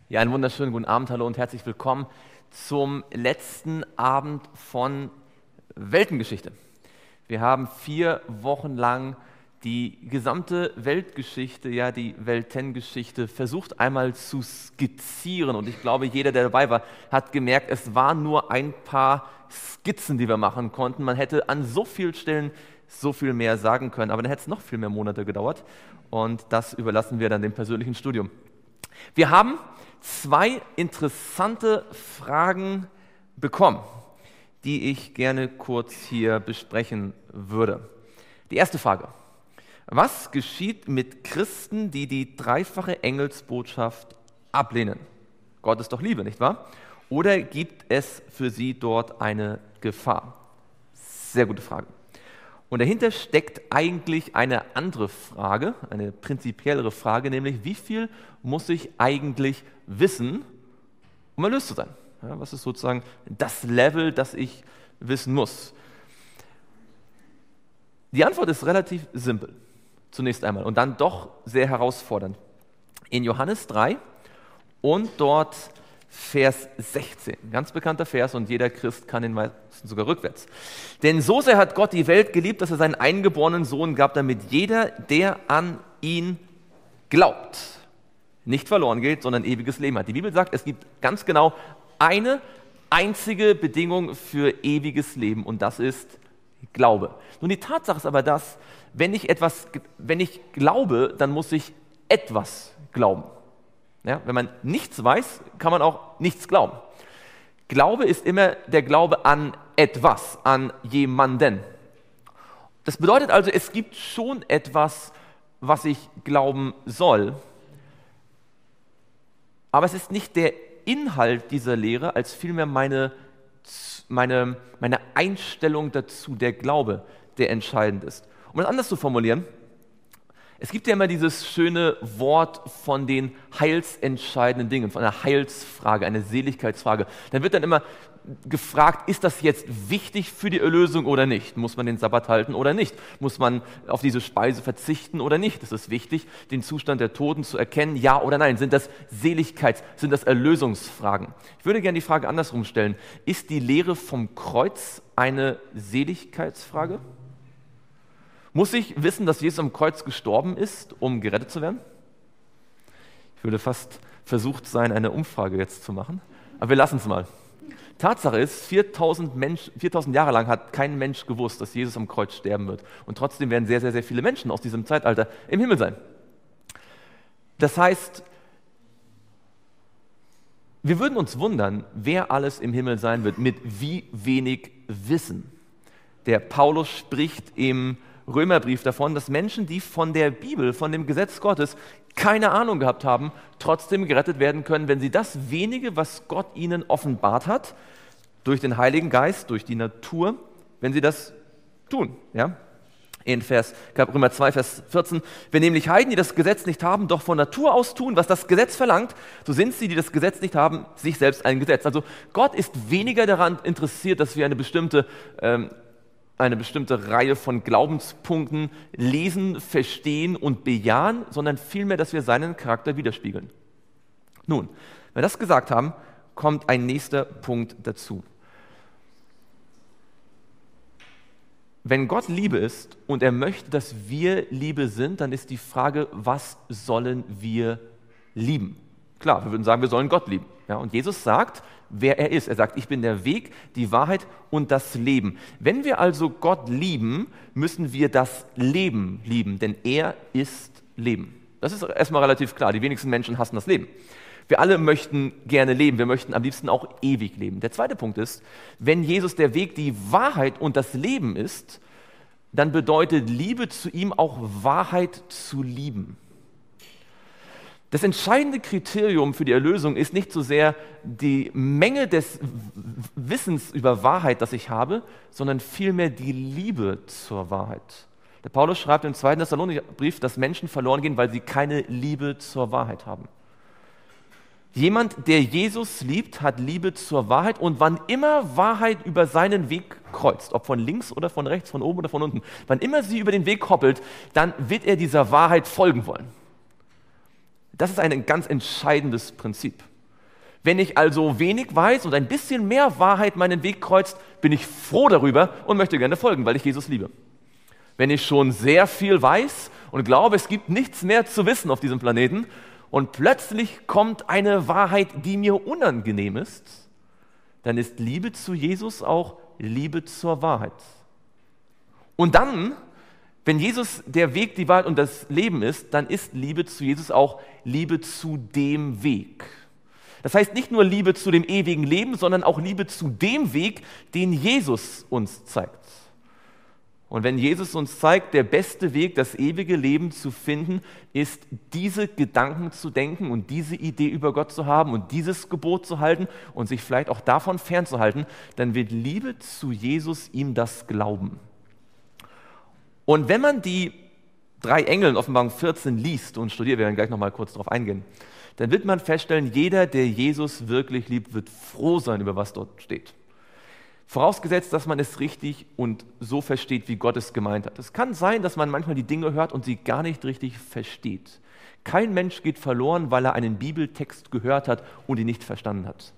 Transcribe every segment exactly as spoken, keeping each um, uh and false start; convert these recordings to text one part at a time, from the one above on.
Ja, einen wunderschönen guten Abend, hallo und herzlich willkommen zum letzten Abend von Weltengeschichte. Wir haben vier Wochen lang die gesamte Weltgeschichte, ja die Weltengeschichte versucht einmal zu skizzieren und ich glaube, jeder, der dabei war, hat gemerkt, es waren nur ein paar Skizzen, die wir machen konnten. Man hätte an so vielen Stellen so viel mehr sagen können, aber dann hätte es noch viel mehr Monate gedauert und das überlassen wir dann dem persönlichen Studium. Wir haben zwei interessante Fragen bekommen, die ich gerne kurz hier besprechen würde. Die erste Frage: Was geschieht mit Christen, die die dreifache Engelsbotschaft ablehnen? Gott ist doch Liebe, nicht wahr? Oder gibt es für sie dort eine Gefahr? Sehr gute Frage. Und dahinter steckt eigentlich eine andere Frage, eine prinzipiellere Frage, nämlich wie viel muss ich eigentlich wissen, um erlöst zu sein? Ja, was ist sozusagen das Level, das ich wissen muss? Die Antwort ist relativ simpel, zunächst einmal, und dann doch sehr herausfordernd. In Johannes drei und dort Vers sechzehn, ganz bekannter Vers und jeder Christ kann ihn meistens sogar rückwärts. Denn so sehr hat Gott die Welt geliebt, dass er seinen eingeborenen Sohn gab, damit jeder, der an ihn glaubt, nicht verloren geht, sondern ewiges Leben hat. Die Bibel sagt, es gibt ganz genau eine einzige Bedingung für ewiges Leben und das ist Glaube. Nun, die Tatsache ist aber das, wenn ich etwas, wenn ich glaube, dann muss ich etwas glauben. Ja, wenn man nichts weiß, kann man auch nichts glauben. Glaube ist immer der Glaube an etwas, an jemanden. Das bedeutet also, es gibt schon etwas, was ich glauben soll, aber es ist nicht der Inhalt dieser Lehre, als vielmehr meine, meine, meine Einstellung dazu, der Glaube, der entscheidend ist. Um es anders zu formulieren: Es gibt ja immer dieses schöne Wort von den heilsentscheidenden Dingen, von einer Heilsfrage, einer Seligkeitsfrage. Dann wird dann immer gefragt, ist das jetzt wichtig für die Erlösung oder nicht? Muss man den Sabbat halten oder nicht? Muss man auf diese Speise verzichten oder nicht? Ist es wichtig, den Zustand der Toten zu erkennen, ja oder nein? Sind das Seligkeits-, sind das Erlösungsfragen? Ich würde gerne die Frage andersrum stellen. Ist die Lehre vom Kreuz eine Seligkeitsfrage? Muss ich wissen, dass Jesus am Kreuz gestorben ist, um gerettet zu werden? Ich würde fast versucht sein, eine Umfrage jetzt zu machen, aber wir lassen es mal. Tatsache ist, viertausend, Mensch, viertausend Jahre lang hat kein Mensch gewusst, dass Jesus am Kreuz sterben wird. Und trotzdem werden sehr, sehr, sehr viele Menschen aus diesem Zeitalter im Himmel sein. Das heißt, wir würden uns wundern, wer alles im Himmel sein wird, mit wie wenig Wissen. Der Paulus spricht im Römerbrief davon, dass Menschen, die von der Bibel, von dem Gesetz Gottes keine Ahnung gehabt haben, trotzdem gerettet werden können, wenn sie das wenige, was Gott ihnen offenbart hat, durch den Heiligen Geist, durch die Natur, wenn sie das tun. Ja? In Vers, Römer zwei, Vers vierzehn, wenn nämlich Heiden, die das Gesetz nicht haben, doch von Natur aus tun, was das Gesetz verlangt, so sind sie, die das Gesetz nicht haben, sich selbst ein Gesetz. Also Gott ist weniger daran interessiert, dass wir eine bestimmte ähm, eine bestimmte Reihe von Glaubenspunkten lesen, verstehen und bejahen, sondern vielmehr, dass wir seinen Charakter widerspiegeln. Nun, wenn wir das gesagt haben, kommt ein nächster Punkt dazu. Wenn Gott Liebe ist und er möchte, dass wir Liebe sind, dann ist die Frage, was sollen wir lieben? Klar, wir würden sagen, wir sollen Gott lieben. Ja, und Jesus sagt, wer er ist. Er sagt, ich bin der Weg, die Wahrheit und das Leben. Wenn wir also Gott lieben, müssen wir das Leben lieben, denn er ist Leben. Das ist erstmal relativ klar. Die wenigsten Menschen hassen das Leben. Wir alle möchten gerne leben. Wir möchten am liebsten auch ewig leben. Der zweite Punkt ist, wenn Jesus der Weg, die Wahrheit und das Leben ist, dann bedeutet Liebe zu ihm auch Wahrheit zu lieben. Das entscheidende Kriterium für die Erlösung ist nicht so sehr die Menge des Wissens über Wahrheit, das ich habe, sondern vielmehr die Liebe zur Wahrheit. Der Paulus schreibt im zweiten Thessalonicherbrief, dass Menschen verloren gehen, weil sie keine Liebe zur Wahrheit haben. Jemand, der Jesus liebt, hat Liebe zur Wahrheit und wann immer Wahrheit über seinen Weg kreuzt, ob von links oder von rechts, von oben oder von unten, wann immer sie über den Weg hoppelt, dann wird er dieser Wahrheit folgen wollen. Das ist ein ganz entscheidendes Prinzip. Wenn ich also wenig weiß und ein bisschen mehr Wahrheit meinen Weg kreuzt, bin ich froh darüber und möchte gerne folgen, weil ich Jesus liebe. Wenn ich schon sehr viel weiß und glaube, es gibt nichts mehr zu wissen auf diesem Planeten und plötzlich kommt eine Wahrheit, die mir unangenehm ist, dann ist Liebe zu Jesus auch Liebe zur Wahrheit. Und dann, wenn Jesus der Weg, die Wahrheit und das Leben ist, dann ist Liebe zu Jesus auch Liebe zu dem Weg. Das heißt nicht nur Liebe zu dem ewigen Leben, sondern auch Liebe zu dem Weg, den Jesus uns zeigt. Und wenn Jesus uns zeigt, der beste Weg, das ewige Leben zu finden, ist, diese Gedanken zu denken und diese Idee über Gott zu haben und dieses Gebot zu halten und sich vielleicht auch davon fernzuhalten, dann wird Liebe zu Jesus ihm das Glauben. Und wenn man die drei Engel in Offenbarung vierzehn liest und studiert, wir werden gleich nochmal kurz darauf eingehen, dann wird man feststellen, jeder, der Jesus wirklich liebt, wird froh sein, über was dort steht. Vorausgesetzt, dass man es richtig und so versteht, wie Gott es gemeint hat. Es kann sein, dass man manchmal die Dinge hört und sie gar nicht richtig versteht. Kein Mensch geht verloren, weil er einen Bibeltext gehört hat und ihn nicht verstanden hat.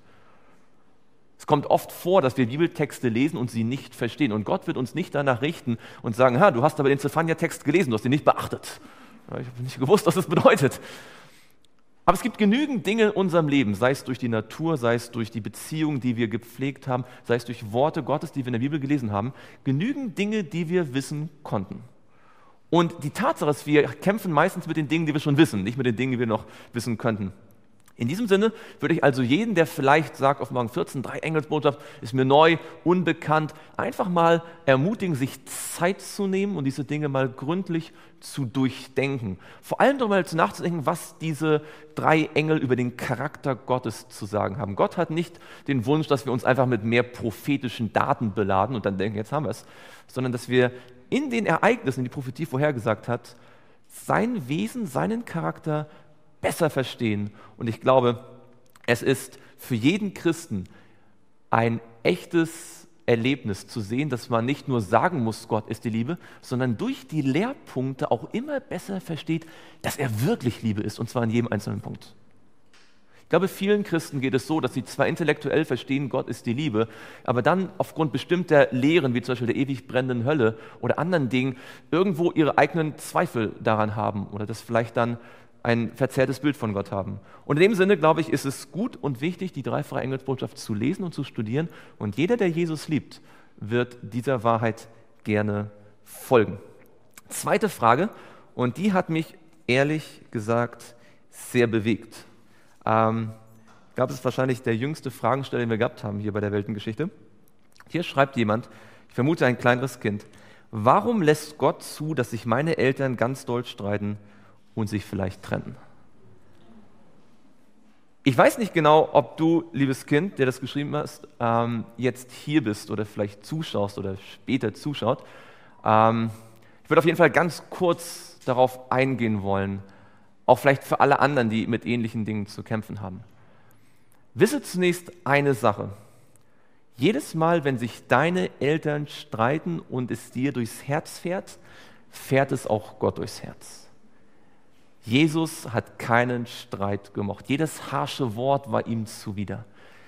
Es kommt oft vor, dass wir Bibeltexte lesen und sie nicht verstehen. Und Gott wird uns nicht danach richten und sagen, ha, du hast aber den Zephania-Text gelesen, du hast ihn nicht beachtet. Ich habe nicht gewusst, was das bedeutet. Aber es gibt genügend Dinge in unserem Leben, sei es durch die Natur, sei es durch die Beziehung, die wir gepflegt haben, sei es durch Worte Gottes, die wir in der Bibel gelesen haben, genügend Dinge, die wir wissen konnten. Und die Tatsache ist, wir kämpfen meistens mit den Dingen, die wir schon wissen, nicht mit den Dingen, die wir noch wissen könnten. In diesem Sinne würde ich also jeden, der vielleicht sagt, Offenbarung vierzehn, drei Engelsbotschaft, ist mir neu, unbekannt, einfach mal ermutigen, sich Zeit zu nehmen und diese Dinge mal gründlich zu durchdenken. Vor allem darüber nachzudenken, was diese drei Engel über den Charakter Gottes zu sagen haben. Gott hat nicht den Wunsch, dass wir uns einfach mit mehr prophetischen Daten beladen und dann denken, jetzt haben wir es, sondern dass wir in den Ereignissen, die die Prophetie vorhergesagt hat, sein Wesen, seinen Charakter besser verstehen. Und ich glaube, es ist für jeden Christen ein echtes Erlebnis zu sehen, dass man nicht nur sagen muss, Gott ist die Liebe, sondern durch die Lehrpunkte auch immer besser versteht, dass er wirklich Liebe ist, und zwar in jedem einzelnen Punkt. Ich glaube, vielen Christen geht es so, dass sie zwar intellektuell verstehen, Gott ist die Liebe, aber dann aufgrund bestimmter Lehren, wie zum Beispiel der ewig brennenden Hölle oder anderen Dingen, irgendwo ihre eigenen Zweifel daran haben oder das vielleicht dann ein verzerrtes Bild von Gott haben. Und in dem Sinne, glaube ich, ist es gut und wichtig, die dreifache Engelsbotschaft zu lesen und zu studieren. Und jeder, der Jesus liebt, wird dieser Wahrheit gerne folgen. Zweite Frage, und die hat mich ehrlich gesagt sehr bewegt. Ähm, ich glaube, es ist wahrscheinlich der jüngste Fragensteller, den wir gehabt haben hier bei der Weltengeschichte. Hier schreibt jemand, ich vermute ein kleineres Kind, warum lässt Gott zu, dass sich meine Eltern ganz doll streiten und sich vielleicht trennen? Ich weiß nicht genau, ob du, liebes Kind, der das geschrieben hast, ähm, jetzt hier bist oder vielleicht zuschaust oder später zuschaut. Ähm, ich würde auf jeden Fall ganz kurz darauf eingehen wollen, auch vielleicht für alle anderen, die mit ähnlichen Dingen zu kämpfen haben. Wisse zunächst eine Sache. Jedes Mal, wenn sich deine Eltern streiten und es dir durchs Herz fährt, fährt es auch Gott durchs Herz. Jesus hat keinen Streit gemocht. Jedes harsche Wort war ihm zuwider.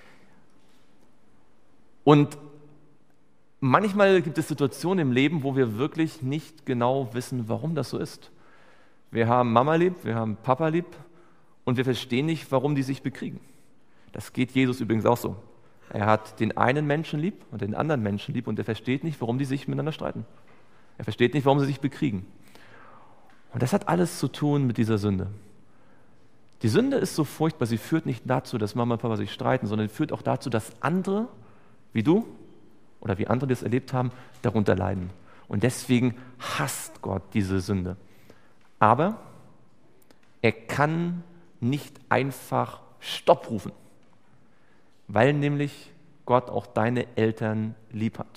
Und manchmal gibt es Situationen im Leben, wo wir wirklich nicht genau wissen, warum das so ist. Wir haben Mama lieb, wir haben Papa lieb und wir verstehen nicht, warum die sich bekriegen. Das geht Jesus übrigens auch so. Er hat den einen Menschen lieb und den anderen Menschen lieb und er versteht nicht, warum die sich miteinander streiten. Er versteht nicht, warum sie sich bekriegen. Und das hat alles zu tun mit dieser Sünde. Die Sünde ist so furchtbar, sie führt nicht dazu, dass Mama und Papa sich streiten, sondern führt auch dazu, dass andere, wie du oder wie andere, die es erlebt haben, darunter leiden. Und deswegen hasst Gott diese Sünde. Aber er kann nicht einfach Stopp rufen, weil nämlich Gott auch deine Eltern lieb hat.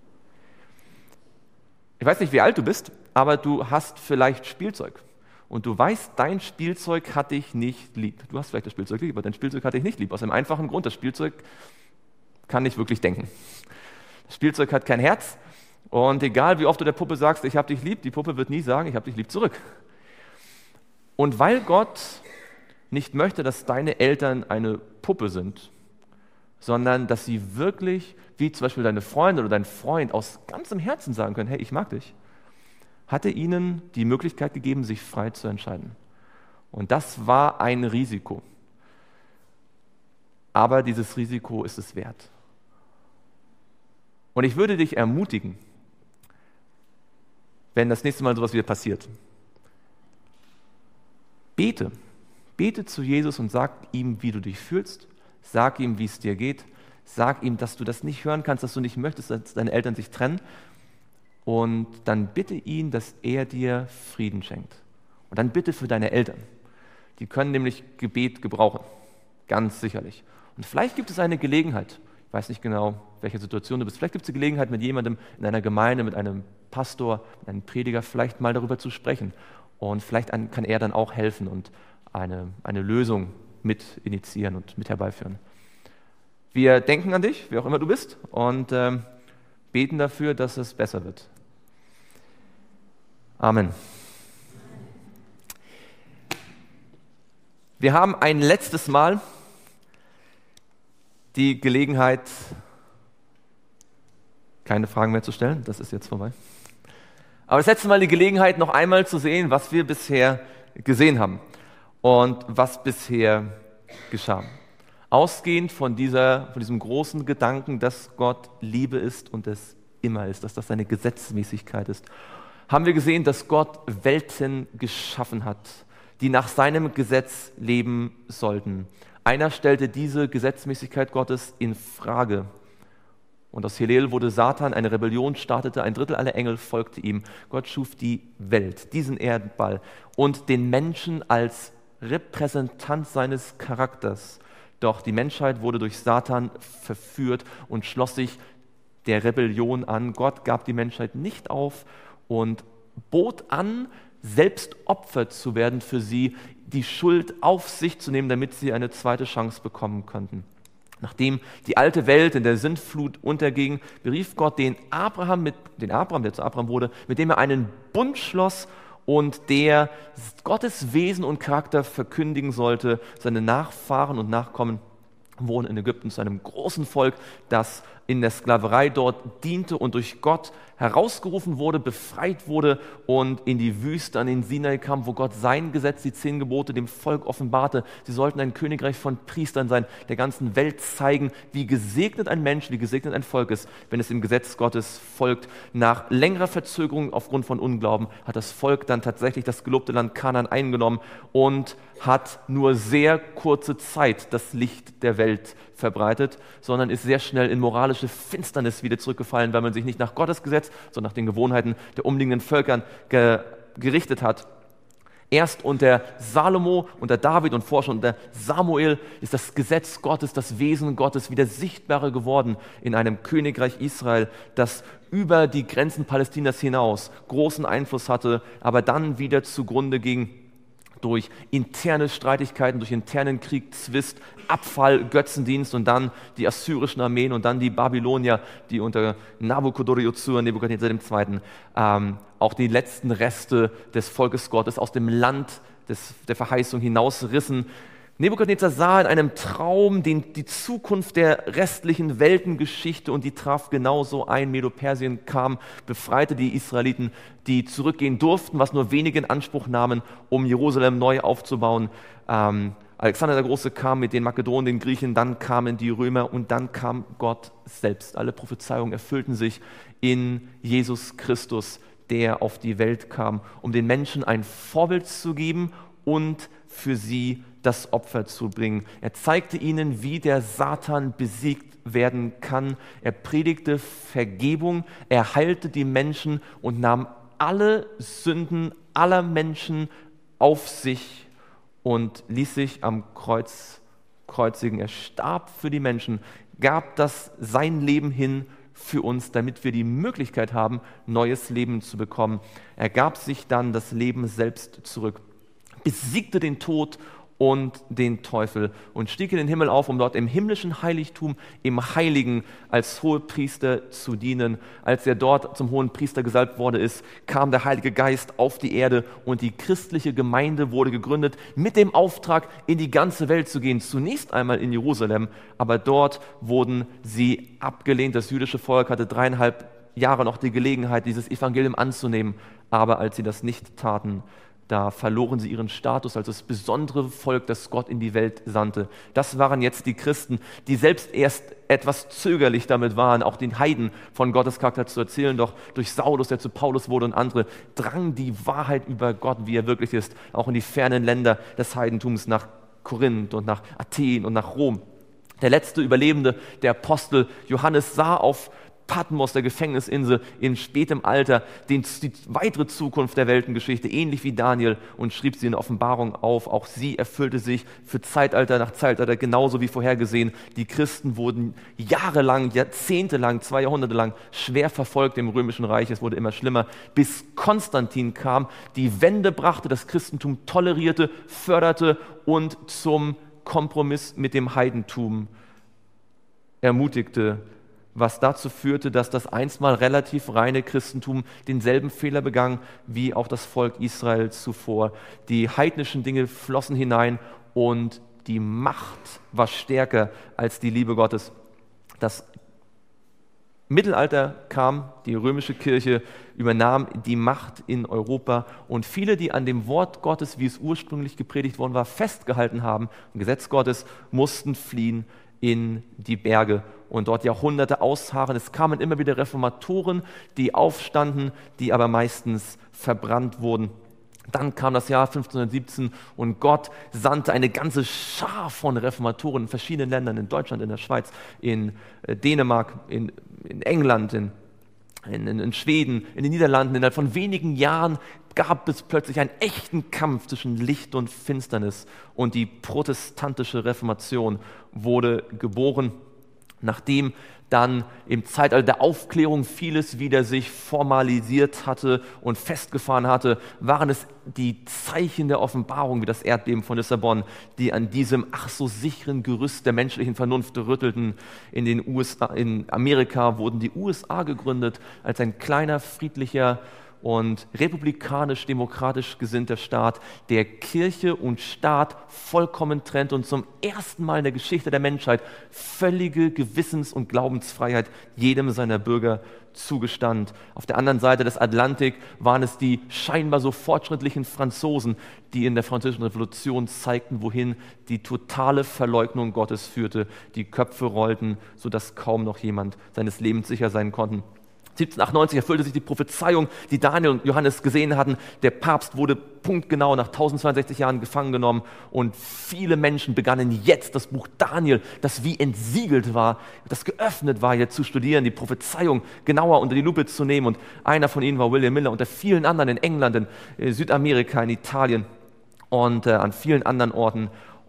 Ich weiß nicht, wie alt du bist, aber du hast vielleicht Spielzeug und du weißt, dein Spielzeug hat dich nicht lieb. Du hast vielleicht das Spielzeug lieb, aber dein Spielzeug hat dich nicht lieb. Aus einem einfachen Grund, das Spielzeug kann nicht wirklich denken. Das Spielzeug hat kein Herz und egal wie oft du der Puppe sagst, ich habe dich lieb, die Puppe wird nie sagen, ich habe dich lieb zurück. Und weil Gott nicht möchte, dass deine Eltern eine Puppe sind, sondern dass sie wirklich, wie zum Beispiel deine Freundin oder dein Freund, aus ganzem Herzen sagen können, hey, ich mag dich, hat er ihnen die Möglichkeit gegeben, sich frei zu entscheiden. Und das war ein Risiko. Aber dieses Risiko ist es wert. Und ich würde dich ermutigen, wenn das nächste Mal sowas wieder passiert, bete. Bete zu Jesus und sag ihm, wie du dich fühlst. Sag ihm, wie es dir geht. Sag ihm, dass du das nicht hören kannst, dass du nicht möchtest, dass deine Eltern sich trennen. Und dann bitte ihn, dass er dir Frieden schenkt. Und dann bitte für deine Eltern. Die können nämlich Gebet gebrauchen. Ganz sicherlich. Und vielleicht gibt es eine Gelegenheit, ich weiß nicht genau, welche Situation du bist, vielleicht gibt es eine Gelegenheit, mit jemandem in einer Gemeinde, mit einem Pastor, mit einem Prediger vielleicht mal darüber zu sprechen. Und vielleicht kann er dann auch helfen und eine, eine Lösung mit initiieren und mit herbeiführen. Wir denken an dich, wer auch immer du bist, und ähm, beten dafür, dass es besser wird. Amen. Wir haben ein letztes Mal die Gelegenheit, keine Fragen mehr zu stellen, das ist jetzt vorbei. Aber das letzte Mal die Gelegenheit, noch einmal zu sehen, was wir bisher gesehen haben und was bisher geschah. Ausgehend von, dieser, von diesem großen Gedanken, dass Gott Liebe ist und es immer ist, dass das seine Gesetzmäßigkeit ist, haben wir gesehen, dass Gott Welten geschaffen hat, die nach seinem Gesetz leben sollten. Einer stellte diese Gesetzmäßigkeit Gottes in Frage. Und aus Hillel wurde Satan, eine Rebellion startete, ein Drittel aller Engel folgte ihm. Gott schuf die Welt, diesen Erdball und den Menschen als Repräsentant seines Charakters. Doch die Menschheit wurde durch Satan verführt und schloss sich der Rebellion an. Gott gab die Menschheit nicht auf und bot an, selbst Opfer zu werden für sie, die Schuld auf sich zu nehmen, damit sie eine zweite Chance bekommen könnten. Nachdem die alte Welt in der Sintflut unterging, berief Gott den Abraham, mit, den Abraham, der zu Abraham wurde, mit dem er einen Bund schloss und der Gottes Wesen und Charakter verkündigen sollte. Seine Nachfahren und Nachkommen wurden in Ägypten zu einem großen Volk, das in der Sklaverei dort diente und durch Gott herausgerufen wurde, befreit wurde und in die Wüste an den Sinai kam, wo Gott sein Gesetz, die zehn Gebote, dem Volk offenbarte. Sie sollten ein Königreich von Priestern sein, der ganzen Welt zeigen, wie gesegnet ein Mensch, wie gesegnet ein Volk ist, wenn es dem Gesetz Gottes folgt. Nach längerer Verzögerung aufgrund von Unglauben hat das Volk dann tatsächlich das gelobte Land Kanaan eingenommen und hat nur sehr kurze Zeit das Licht der Welt verbreitet, sondern ist sehr schnell in moralische Finsternis wieder zurückgefallen, weil man sich nicht nach Gottes Gesetz, sondern nach den Gewohnheiten der umliegenden Völkern ge- gerichtet hat. Erst unter Salomo, unter David und vorher schon unter Samuel ist das Gesetz Gottes, das Wesen Gottes wieder sichtbarer geworden in einem Königreich Israel, das über die Grenzen Palästinas hinaus großen Einfluss hatte, aber dann wieder zugrunde ging durch interne Streitigkeiten, durch internen Krieg, Zwist, Abfall, Götzendienst und dann die assyrischen Armeen und dann die Babylonier, die unter Nabuchodonosor, Nebukadnezar der Zweite., ähm, auch die letzten Reste des Volkes Gottes aus dem Land des, der Verheißung hinausrissen. Nebukadnezar sah in einem Traum den, die Zukunft der restlichen Weltengeschichte und die traf genauso ein. Medo-Persien kam, befreite die Israeliten, die zurückgehen durften, was nur wenige in Anspruch nahmen, um Jerusalem neu aufzubauen. Ähm, Alexander der Große kam mit den Makedonen, den Griechen, dann kamen die Römer und dann kam Gott selbst. Alle Prophezeiungen erfüllten sich in Jesus Christus, der auf die Welt kam, um den Menschen ein Vorbild zu geben und für sie das Opfer zu bringen. Er zeigte ihnen, wie der Satan besiegt werden kann. Er predigte Vergebung, er heilte die Menschen und nahm alle Sünden aller Menschen auf sich und ließ sich am Kreuz kreuzigen. Er starb für die Menschen, gab das sein Leben hin für uns, damit wir die Möglichkeit haben, neues Leben zu bekommen. Er gab sich dann das Leben selbst zurück, besiegte den Tod und den Teufel und stieg in den Himmel auf, um dort im himmlischen Heiligtum, im Heiligen als Hohepriester zu dienen. Als er dort zum Hohenpriester gesalbt worden ist, kam der Heilige Geist auf die Erde und die christliche Gemeinde wurde gegründet mit dem Auftrag, in die ganze Welt zu gehen. Zunächst einmal in Jerusalem, aber dort wurden sie abgelehnt. Das jüdische Volk hatte dreieinhalb Jahre noch die Gelegenheit, dieses Evangelium anzunehmen, aber als sie das nicht taten, da verloren sie ihren Status als das besondere Volk, das Gott in die Welt sandte. Das waren jetzt die Christen, die selbst erst etwas zögerlich damit waren, auch den Heiden von Gottes Charakter zu erzählen. Doch durch Saulus, der zu Paulus wurde, und andere, drang die Wahrheit über Gott, wie er wirklich ist, auch in die fernen Länder des Heidentums, nach Korinth und nach Athen und nach Rom. Der letzte Überlebende, der Apostel Johannes, sah auf Patmos, der Gefängnisinsel, in spätem Alter den, die weitere Zukunft der Weltengeschichte, ähnlich wie Daniel, und schrieb sie in der Offenbarung auf. Auch sie erfüllte sich für Zeitalter nach Zeitalter, genauso wie vorhergesehen. Die Christen wurden jahrelang, jahrzehntelang, zwei Jahrhunderte lang schwer verfolgt im Römischen Reich. Es wurde immer schlimmer, bis Konstantin kam, die Wende brachte, das Christentum tolerierte, förderte und zum Kompromiss mit dem Heidentum ermutigte, was dazu führte, dass das einstmal relativ reine Christentum denselben Fehler begann wie auch das Volk Israel zuvor. Die heidnischen Dinge flossen hinein und die Macht war stärker als die Liebe Gottes. Das Mittelalter kam, die römische Kirche übernahm die Macht in Europa und viele, die an dem Wort Gottes, wie es ursprünglich gepredigt worden war, festgehalten haben, im Gesetz Gottes, mussten fliehen in die Berge und dort Jahrhunderte ausharren. Es kamen immer wieder Reformatoren, die aufstanden, die aber meistens verbrannt wurden. Dann kam das Jahr fünfzehnhundertsiebzehn und Gott sandte eine ganze Schar von Reformatoren in verschiedenen Ländern, in Deutschland, in der Schweiz, in Dänemark, in, in England, in, in, in Schweden, in den Niederlanden. Innerhalb von wenigen Jahren gab es plötzlich einen echten Kampf zwischen Licht und Finsternis und die protestantische Reformation wurde geboren, nachdem dann im Zeitalter der Aufklärung vieles wieder sich formalisiert hatte und festgefahren hatte, waren es die Zeichen der Offenbarung, wie das Erdbeben von Lissabon, die an diesem ach so sicheren Gerüst der menschlichen Vernunft rüttelten. In den U S A, in Amerika wurden die U S A gegründet als ein kleiner, friedlicher und republikanisch-demokratisch gesinnter Staat, der Kirche und Staat vollkommen trennt und zum ersten Mal in der Geschichte der Menschheit völlige Gewissens- und Glaubensfreiheit jedem seiner Bürger zugestand. Auf der anderen Seite des Atlantik waren es die scheinbar so fortschrittlichen Franzosen, die in der Französischen Revolution zeigten, wohin die totale Verleugnung Gottes führte. Die Köpfe rollten, sodass kaum noch jemand seines Lebens sicher sein konnte. siebzehnhundertachtundneunzig erfüllte sich die Prophezeiung, die Daniel und Johannes gesehen hatten. Der Papst wurde punktgenau nach tausendzweiundsechzig Jahren gefangen genommen und viele Menschen begannen jetzt das Buch Daniel, das wie entsiegelt war, das geöffnet war, jetzt zu studieren, die Prophezeiung genauer unter die Lupe zu nehmen. Und einer von ihnen war William Miller, unter vielen anderen in England, in Südamerika, in Italien und äh, an vielen anderen Orten.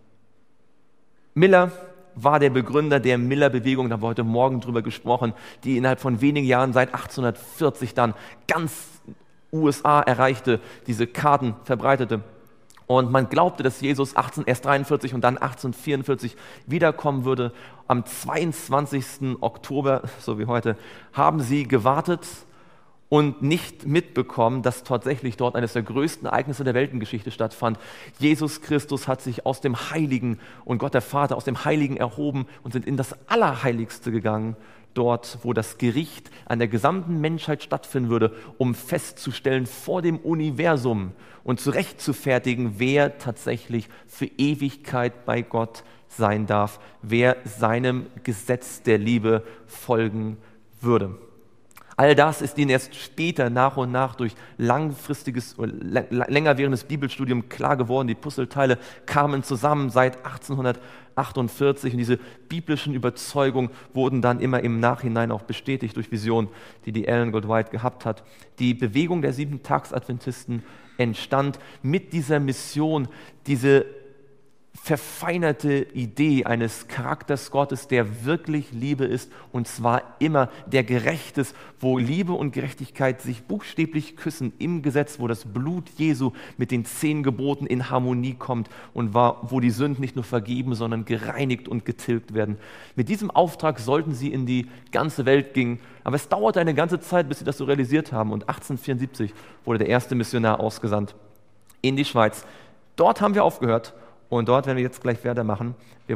Miller war der Begründer der Miller-Bewegung, da haben wir heute Morgen drüber gesprochen, die innerhalb von wenigen Jahren seit achtzehnhundertvierzig dann ganz U S A erreichte, diese Karten verbreitete. Und man glaubte, dass Jesus achtzehnhundertdreiundvierzig und dann achtzehnhundertvierundvierzig wiederkommen würde. Am zweiundzwanzigsten Oktober, so wie heute, haben sie gewartet und nicht mitbekommen, dass tatsächlich dort eines der größten Ereignisse der Weltengeschichte stattfand. Jesus Christus hat sich aus dem Heiligen und Gott der Vater aus dem Heiligen erhoben und sind in das Allerheiligste gegangen, dort, wo das Gericht an der gesamten Menschheit stattfinden würde, um festzustellen vor dem Universum und zurechtzufertigen, wer tatsächlich für Ewigkeit bei Gott sein darf, wer seinem Gesetz der Liebe folgen würde. All das ist ihnen erst später nach und nach durch langfristiges, länger währendes Bibelstudium klar geworden. Die Puzzleteile kamen zusammen seit achtzehnhundertachtundvierzig und diese biblischen Überzeugungen wurden dann immer im Nachhinein auch bestätigt durch Visionen, die die Ellen Goldwhite gehabt hat. Die Bewegung der Sieben-Tags-Adventisten entstand mit dieser Mission, diese verfeinerte Idee eines Charakters Gottes, der wirklich Liebe ist, und zwar immer, der gerecht ist, wo Liebe und Gerechtigkeit sich buchstäblich küssen im Gesetz, wo das Blut Jesu mit den zehn Geboten in Harmonie kommt und wo die Sünden nicht nur vergeben, sondern gereinigt und getilgt werden. Mit diesem Auftrag sollten sie in die ganze Welt gehen, aber es dauerte eine ganze Zeit, bis sie das so realisiert haben, und achtzehnhundertvierundsiebzig wurde der erste Missionar ausgesandt in die Schweiz. Dort haben wir aufgehört. Und dort werden wir jetzt gleich weitermachen. Wir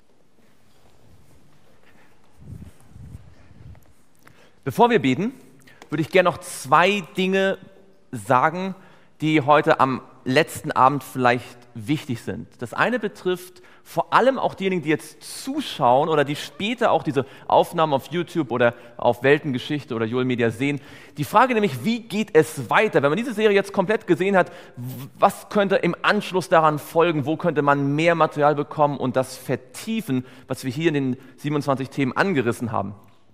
Bevor wir beten, würde ich gerne noch zwei Dinge sagen, die heute am letzten Abend vielleicht wichtig sind. Das eine betrifft vor allem auch diejenigen, die jetzt zuschauen oder die später auch diese Aufnahmen auf YouTube oder auf Weltengeschichte oder Joel Media sehen. Die Frage nämlich, wie geht es weiter? Wenn man diese Serie jetzt komplett gesehen hat, was könnte im Anschluss daran folgen? Wo könnte man mehr Material bekommen und das vertiefen, was wir hier in den siebenundzwanzig Themen angerissen haben?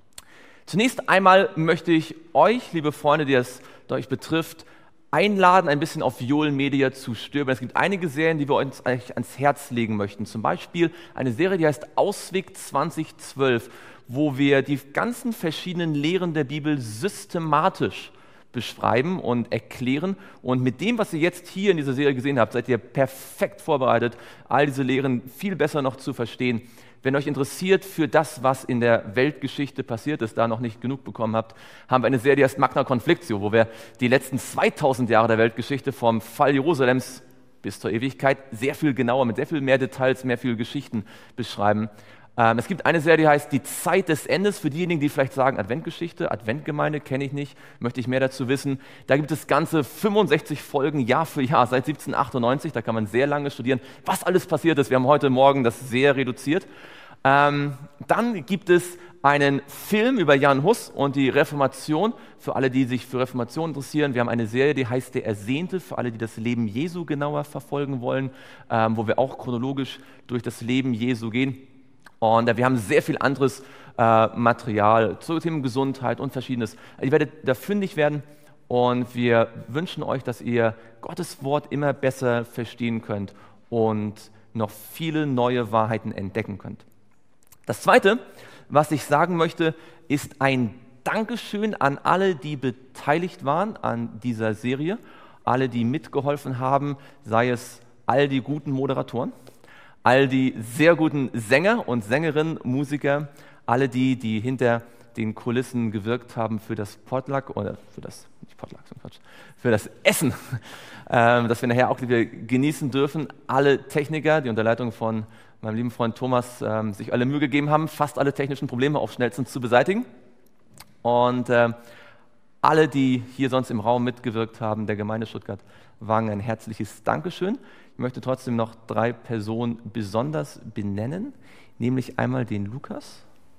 Zunächst einmal möchte ich euch, liebe Freunde, die es euch betrifft, einladen, ein bisschen auf Joel Media zu stöbern. Es gibt einige Serien, die wir uns eigentlich ans Herz legen möchten. Zum Beispiel eine Serie, die heißt Ausweg zwanzig zwölf, wo wir die ganzen verschiedenen Lehren der Bibel systematisch beschreiben und erklären. Und mit dem, was ihr jetzt hier in dieser Serie gesehen habt, seid ihr perfekt vorbereitet, all diese Lehren viel besser noch zu verstehen. Wenn euch interessiert für das, was in der Weltgeschichte passiert ist, da noch nicht genug bekommen habt, haben wir eine Serie, die heißt Magna Conflictio, wo wir die letzten zweitausend Jahre der Weltgeschichte vom Fall Jerusalems bis zur Ewigkeit sehr viel genauer, mit sehr viel mehr Details, mehr viel Geschichten beschreiben. Ähm, es gibt eine Serie, die heißt Die Zeit des Endes, für diejenigen, die vielleicht sagen, Adventgeschichte, Adventgemeinde kenne ich nicht, möchte ich mehr dazu wissen. Da gibt es ganze fünfundsechzig Folgen Jahr für Jahr, seit siebzehnhundertachtundneunzig, da kann man sehr lange studieren, was alles passiert ist. Wir haben heute Morgen das sehr reduziert. Ähm, dann gibt es einen Film über Jan Hus und die Reformation, für alle, die sich für Reformation interessieren. Wir haben eine Serie, die heißt Der Ersehnte, für alle, die das Leben Jesu genauer verfolgen wollen, ähm, wo wir auch chronologisch durch das Leben Jesu gehen. Und äh, wir haben sehr viel anderes äh, Material zu Themen Gesundheit und Verschiedenes. Ihr werdet da fündig werden, und wir wünschen euch, dass ihr Gottes Wort immer besser verstehen könnt und noch viele neue Wahrheiten entdecken könnt. Das Zweite, was ich sagen möchte, ist ein Dankeschön an alle, die beteiligt waren an dieser Serie, alle, die mitgeholfen haben, sei es all die guten Moderatoren, all die sehr guten Sänger und Sängerinnen, Musiker, alle die, die hinter den Kulissen gewirkt haben für das Potluck oder für das, nicht Potluck, so Quatsch, für das Essen, ähm, das wir nachher auch wieder genießen dürfen, alle Techniker, die unter Leitung von meinem lieben Freund Thomas ähm, sich alle Mühe gegeben haben, fast alle technischen Probleme auf schnellstens zu beseitigen. Und äh, alle, die hier sonst im Raum mitgewirkt haben, der Gemeinde Stuttgart, wagen ein herzliches Dankeschön. Ich möchte trotzdem noch drei Personen besonders benennen, nämlich einmal den Lukas,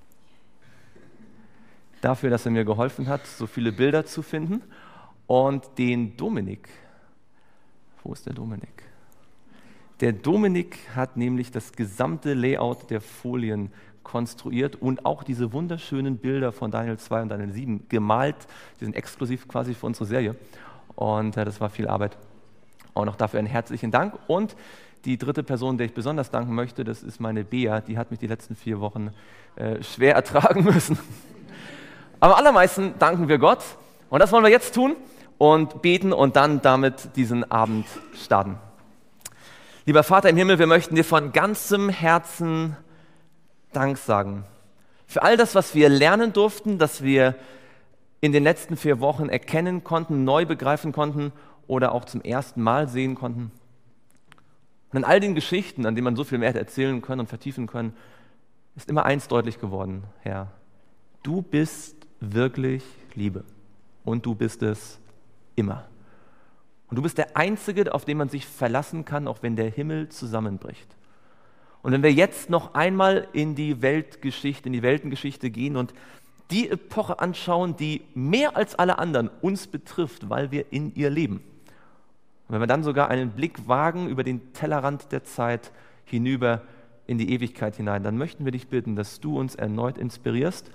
dafür, dass er mir geholfen hat, so viele Bilder zu finden, und den Dominik. Wo ist der Dominik? Der Dominik hat nämlich das gesamte Layout der Folien konstruiert und auch diese wunderschönen Bilder von Daniel zwei und Daniel sieben gemalt. Die sind exklusiv quasi für unsere Serie, und äh, das war viel Arbeit. Auch noch dafür einen herzlichen Dank. Und die dritte Person, der ich besonders danken möchte, das ist meine Bea. Die hat mich die letzten vier Wochen äh, schwer ertragen müssen. Aber am allermeisten danken wir Gott, und das wollen wir jetzt tun und beten und dann damit diesen Abend starten. Lieber Vater im Himmel, wir möchten dir von ganzem Herzen Dank sagen für all das, was wir lernen durften, dass wir in den letzten vier Wochen erkennen konnten, neu begreifen konnten oder auch zum ersten Mal sehen konnten. Und in all den Geschichten, an denen man so viel mehr erzählen können und vertiefen können, ist immer eins deutlich geworden, Herr: Du bist wirklich Liebe, und du bist es immer. Und du bist der Einzige, auf den man sich verlassen kann, auch wenn der Himmel zusammenbricht. Und wenn wir jetzt noch einmal in die Weltgeschichte, in die Weltengeschichte gehen und die Epoche anschauen, die mehr als alle anderen uns betrifft, weil wir in ihr leben. Und wenn wir dann sogar einen Blick wagen über den Tellerrand der Zeit hinüber in die Ewigkeit hinein, dann möchten wir dich bitten, dass du uns erneut inspirierst,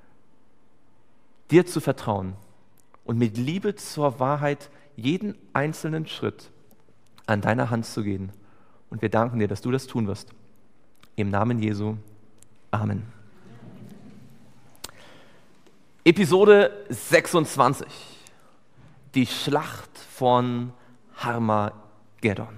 dir zu vertrauen und mit Liebe zur Wahrheit jeden einzelnen Schritt an deiner Hand zu gehen Und wir danken dir, dass du das tun wirst. Im Namen Jesu. Amen. Episode sechsundzwanzig. Die Schlacht von Harmageddon.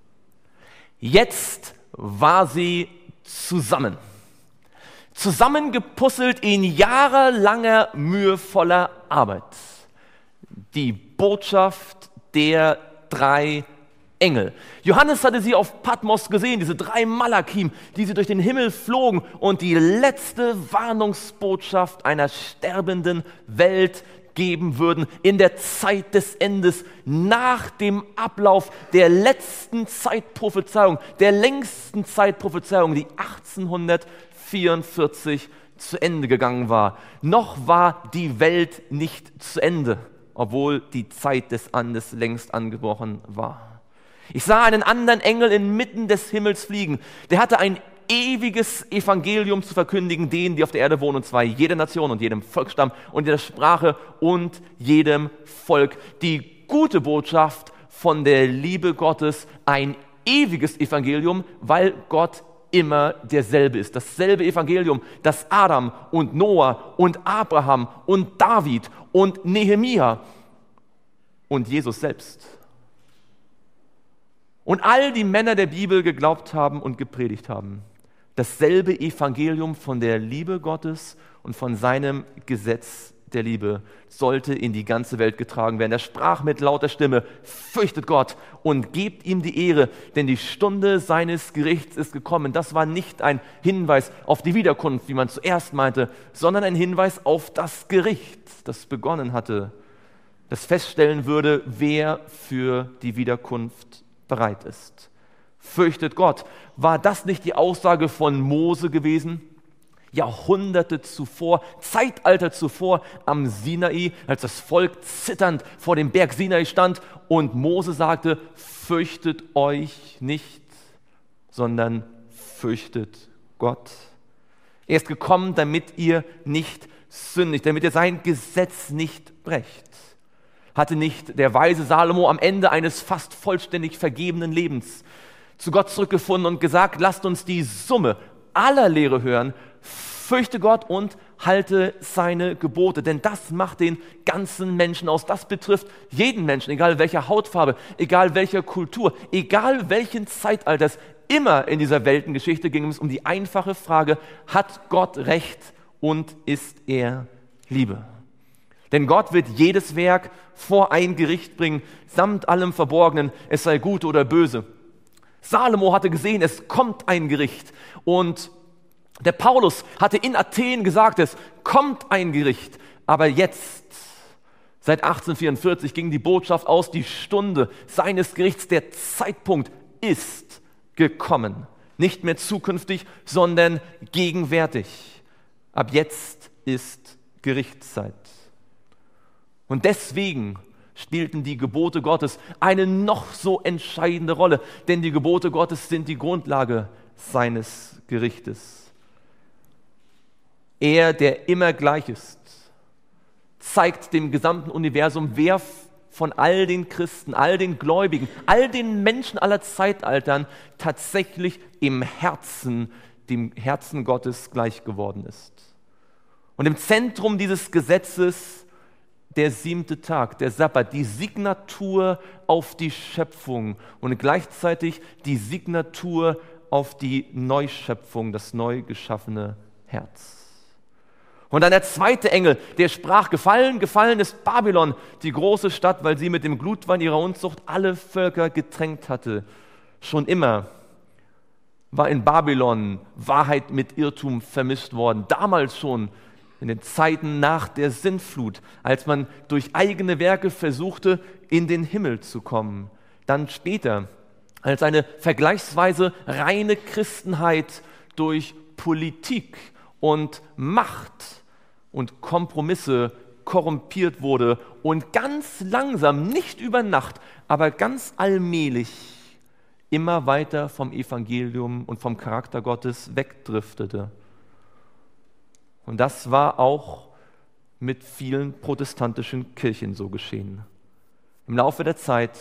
Jetzt war sie zusammen. Zusammengepuzzelt in jahrelanger, mühevoller Arbeit. Die Botschaft der drei Engel. Johannes hatte sie auf Patmos gesehen, diese drei Malakim, die sie durch den Himmel flogen und die letzte Warnungsbotschaft einer sterbenden Welt geben würden in der Zeit des Endes, nach dem Ablauf der letzten Zeitprophezeiung, der längsten Zeitprophezeiung, die achtzehnhundertvierundvierzig zu Ende gegangen war. Noch war die Welt nicht zu Ende, obwohl die Zeit des Endes längst angebrochen war. Ich sah einen anderen Engel inmitten des Himmels fliegen. Der hatte ein ewiges Evangelium zu verkündigen, denen, die auf der Erde wohnen, und zwar jeder Nation und jedem Volksstamm und jeder Sprache und jedem Volk. Die gute Botschaft von der Liebe Gottes, ein ewiges Evangelium, weil Gott immer derselbe ist. Dasselbe Evangelium, das Adam und Noah und Abraham und David und Nehemia und Jesus selbst und all die Männer der Bibel geglaubt haben und gepredigt haben. Dasselbe Evangelium von der Liebe Gottes und von seinem Gesetz der Liebe sollte in die ganze Welt getragen werden. Er sprach mit lauter Stimme: Fürchtet Gott und gebt ihm die Ehre, denn die Stunde seines Gerichts ist gekommen. Das war nicht ein Hinweis auf die Wiederkunft, wie man zuerst meinte, sondern ein Hinweis auf das Gericht, das begonnen hatte, das feststellen würde, wer für die Wiederkunft bereit ist. Fürchtet Gott. War das nicht die Aussage von Mose gewesen? Jahrhunderte zuvor, Zeitalter zuvor am Sinai, als das Volk zitternd vor dem Berg Sinai stand und Mose sagte: Fürchtet euch nicht, sondern fürchtet Gott. Er ist gekommen, damit ihr nicht sündigt, damit ihr sein Gesetz nicht brecht. Hatte nicht der weise Salomo am Ende eines fast vollständig vergebenen Lebens zu Gott zurückgefunden und gesagt: Lasst uns die Summe aller Lehre hören, fürchte Gott und halte seine Gebote, denn das macht den ganzen Menschen aus. Das betrifft jeden Menschen, egal welcher Hautfarbe, egal welcher Kultur, egal welchen Zeitalters. Immer in dieser Weltengeschichte ging es um die einfache Frage: Hat Gott Recht und ist er Liebe? Denn Gott wird jedes Werk vor ein Gericht bringen, samt allem Verborgenen, es sei gut oder böse. Salomo hatte gesehen, es kommt ein Gericht. Und der Paulus hatte in Athen gesagt, es kommt ein Gericht. Aber jetzt, seit achtzehnhundertvierundvierzig, ging die Botschaft aus: Die Stunde seines Gerichts, der Zeitpunkt ist gekommen. Nicht mehr zukünftig, sondern gegenwärtig. Ab jetzt ist Gerichtszeit. Und deswegen spielten die Gebote Gottes eine noch so entscheidende Rolle, denn die Gebote Gottes sind die Grundlage seines Gerichtes. Er, der immer gleich ist, zeigt dem gesamten Universum, wer von all den Christen, all den Gläubigen, all den Menschen aller Zeitaltern tatsächlich im Herzen, dem Herzen Gottes gleich geworden ist. Und im Zentrum dieses Gesetzes der siebte Tag, der Sabbat, die Signatur auf die Schöpfung und gleichzeitig die Signatur auf die Neuschöpfung, das neu geschaffene Herz. Und dann der zweite Engel, der sprach: Gefallen, gefallen ist Babylon, die große Stadt, weil sie mit dem Glutwein ihrer Unzucht alle Völker getränkt hatte. Schon immer war in Babylon Wahrheit mit Irrtum vermischt worden. Damals schon, in den Zeiten nach der Sintflut, als man durch eigene Werke versuchte, in den Himmel zu kommen. Dann später, als eine vergleichsweise reine Christenheit durch Politik und Macht und Kompromisse korrumpiert wurde und ganz langsam, nicht über Nacht, aber ganz allmählich immer weiter vom Evangelium und vom Charakter Gottes wegdriftete. Und das war auch mit vielen protestantischen Kirchen so geschehen. Im Laufe der Zeit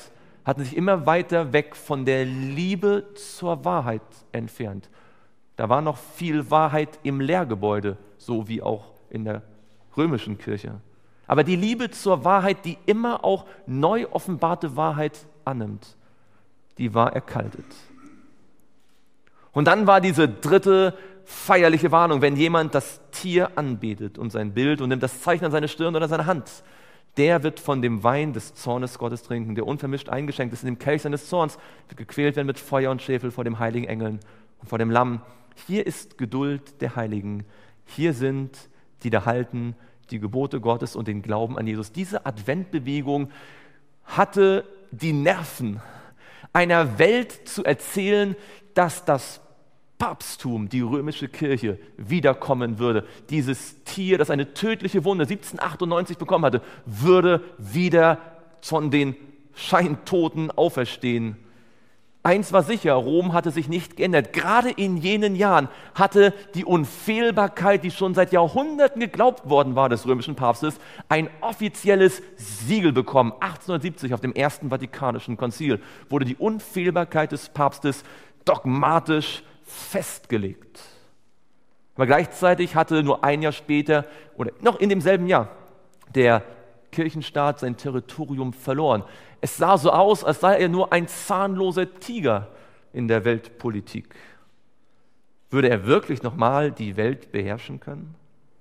hatten sich immer weiter weg von der Liebe zur Wahrheit entfernt. Da war noch viel Wahrheit im Lehrgebäude, so wie auch in der römischen Kirche. Aber die Liebe zur Wahrheit, die immer auch neu offenbarte Wahrheit annimmt, die war erkaltet. Und dann war diese dritte feierliche Warnung, wenn jemand das Tier anbetet und sein Bild und nimmt das Zeichen an seine Stirn oder seine Hand, der wird von dem Wein des Zornes Gottes trinken, der unvermischt eingeschenkt ist in dem Kelch seines Zorns, wird gequält werden mit Feuer und Schwefel vor dem heiligen Engeln und vor dem Lamm. Hier ist Geduld der Heiligen. Hier sind die da halten die Gebote Gottes und den Glauben an Jesus. Diese Adventbewegung hatte die Nerven, einer Welt zu erzählen, dass das Papsttum, die römische Kirche, wiederkommen würde. Dieses Tier, das eine tödliche Wunde siebzehnhundertachtundneunzig bekommen hatte, würde wieder von den Scheintoten auferstehen. Eins war sicher, Rom hatte sich nicht geändert. Gerade in jenen Jahren hatte die Unfehlbarkeit, die schon seit Jahrhunderten geglaubt worden war, des römischen Papstes, ein offizielles Siegel bekommen. achtzehnhundertsiebzig auf dem Ersten Vatikanischen Konzil wurde die Unfehlbarkeit des Papstes dogmatisch festgelegt. Aber gleichzeitig hatte nur ein Jahr später oder noch in demselben Jahr der Kirchenstaat sein Territorium verloren. Es sah so aus, als sei er nur ein zahnloser Tiger in der Weltpolitik. Würde er wirklich nochmal die Welt beherrschen können?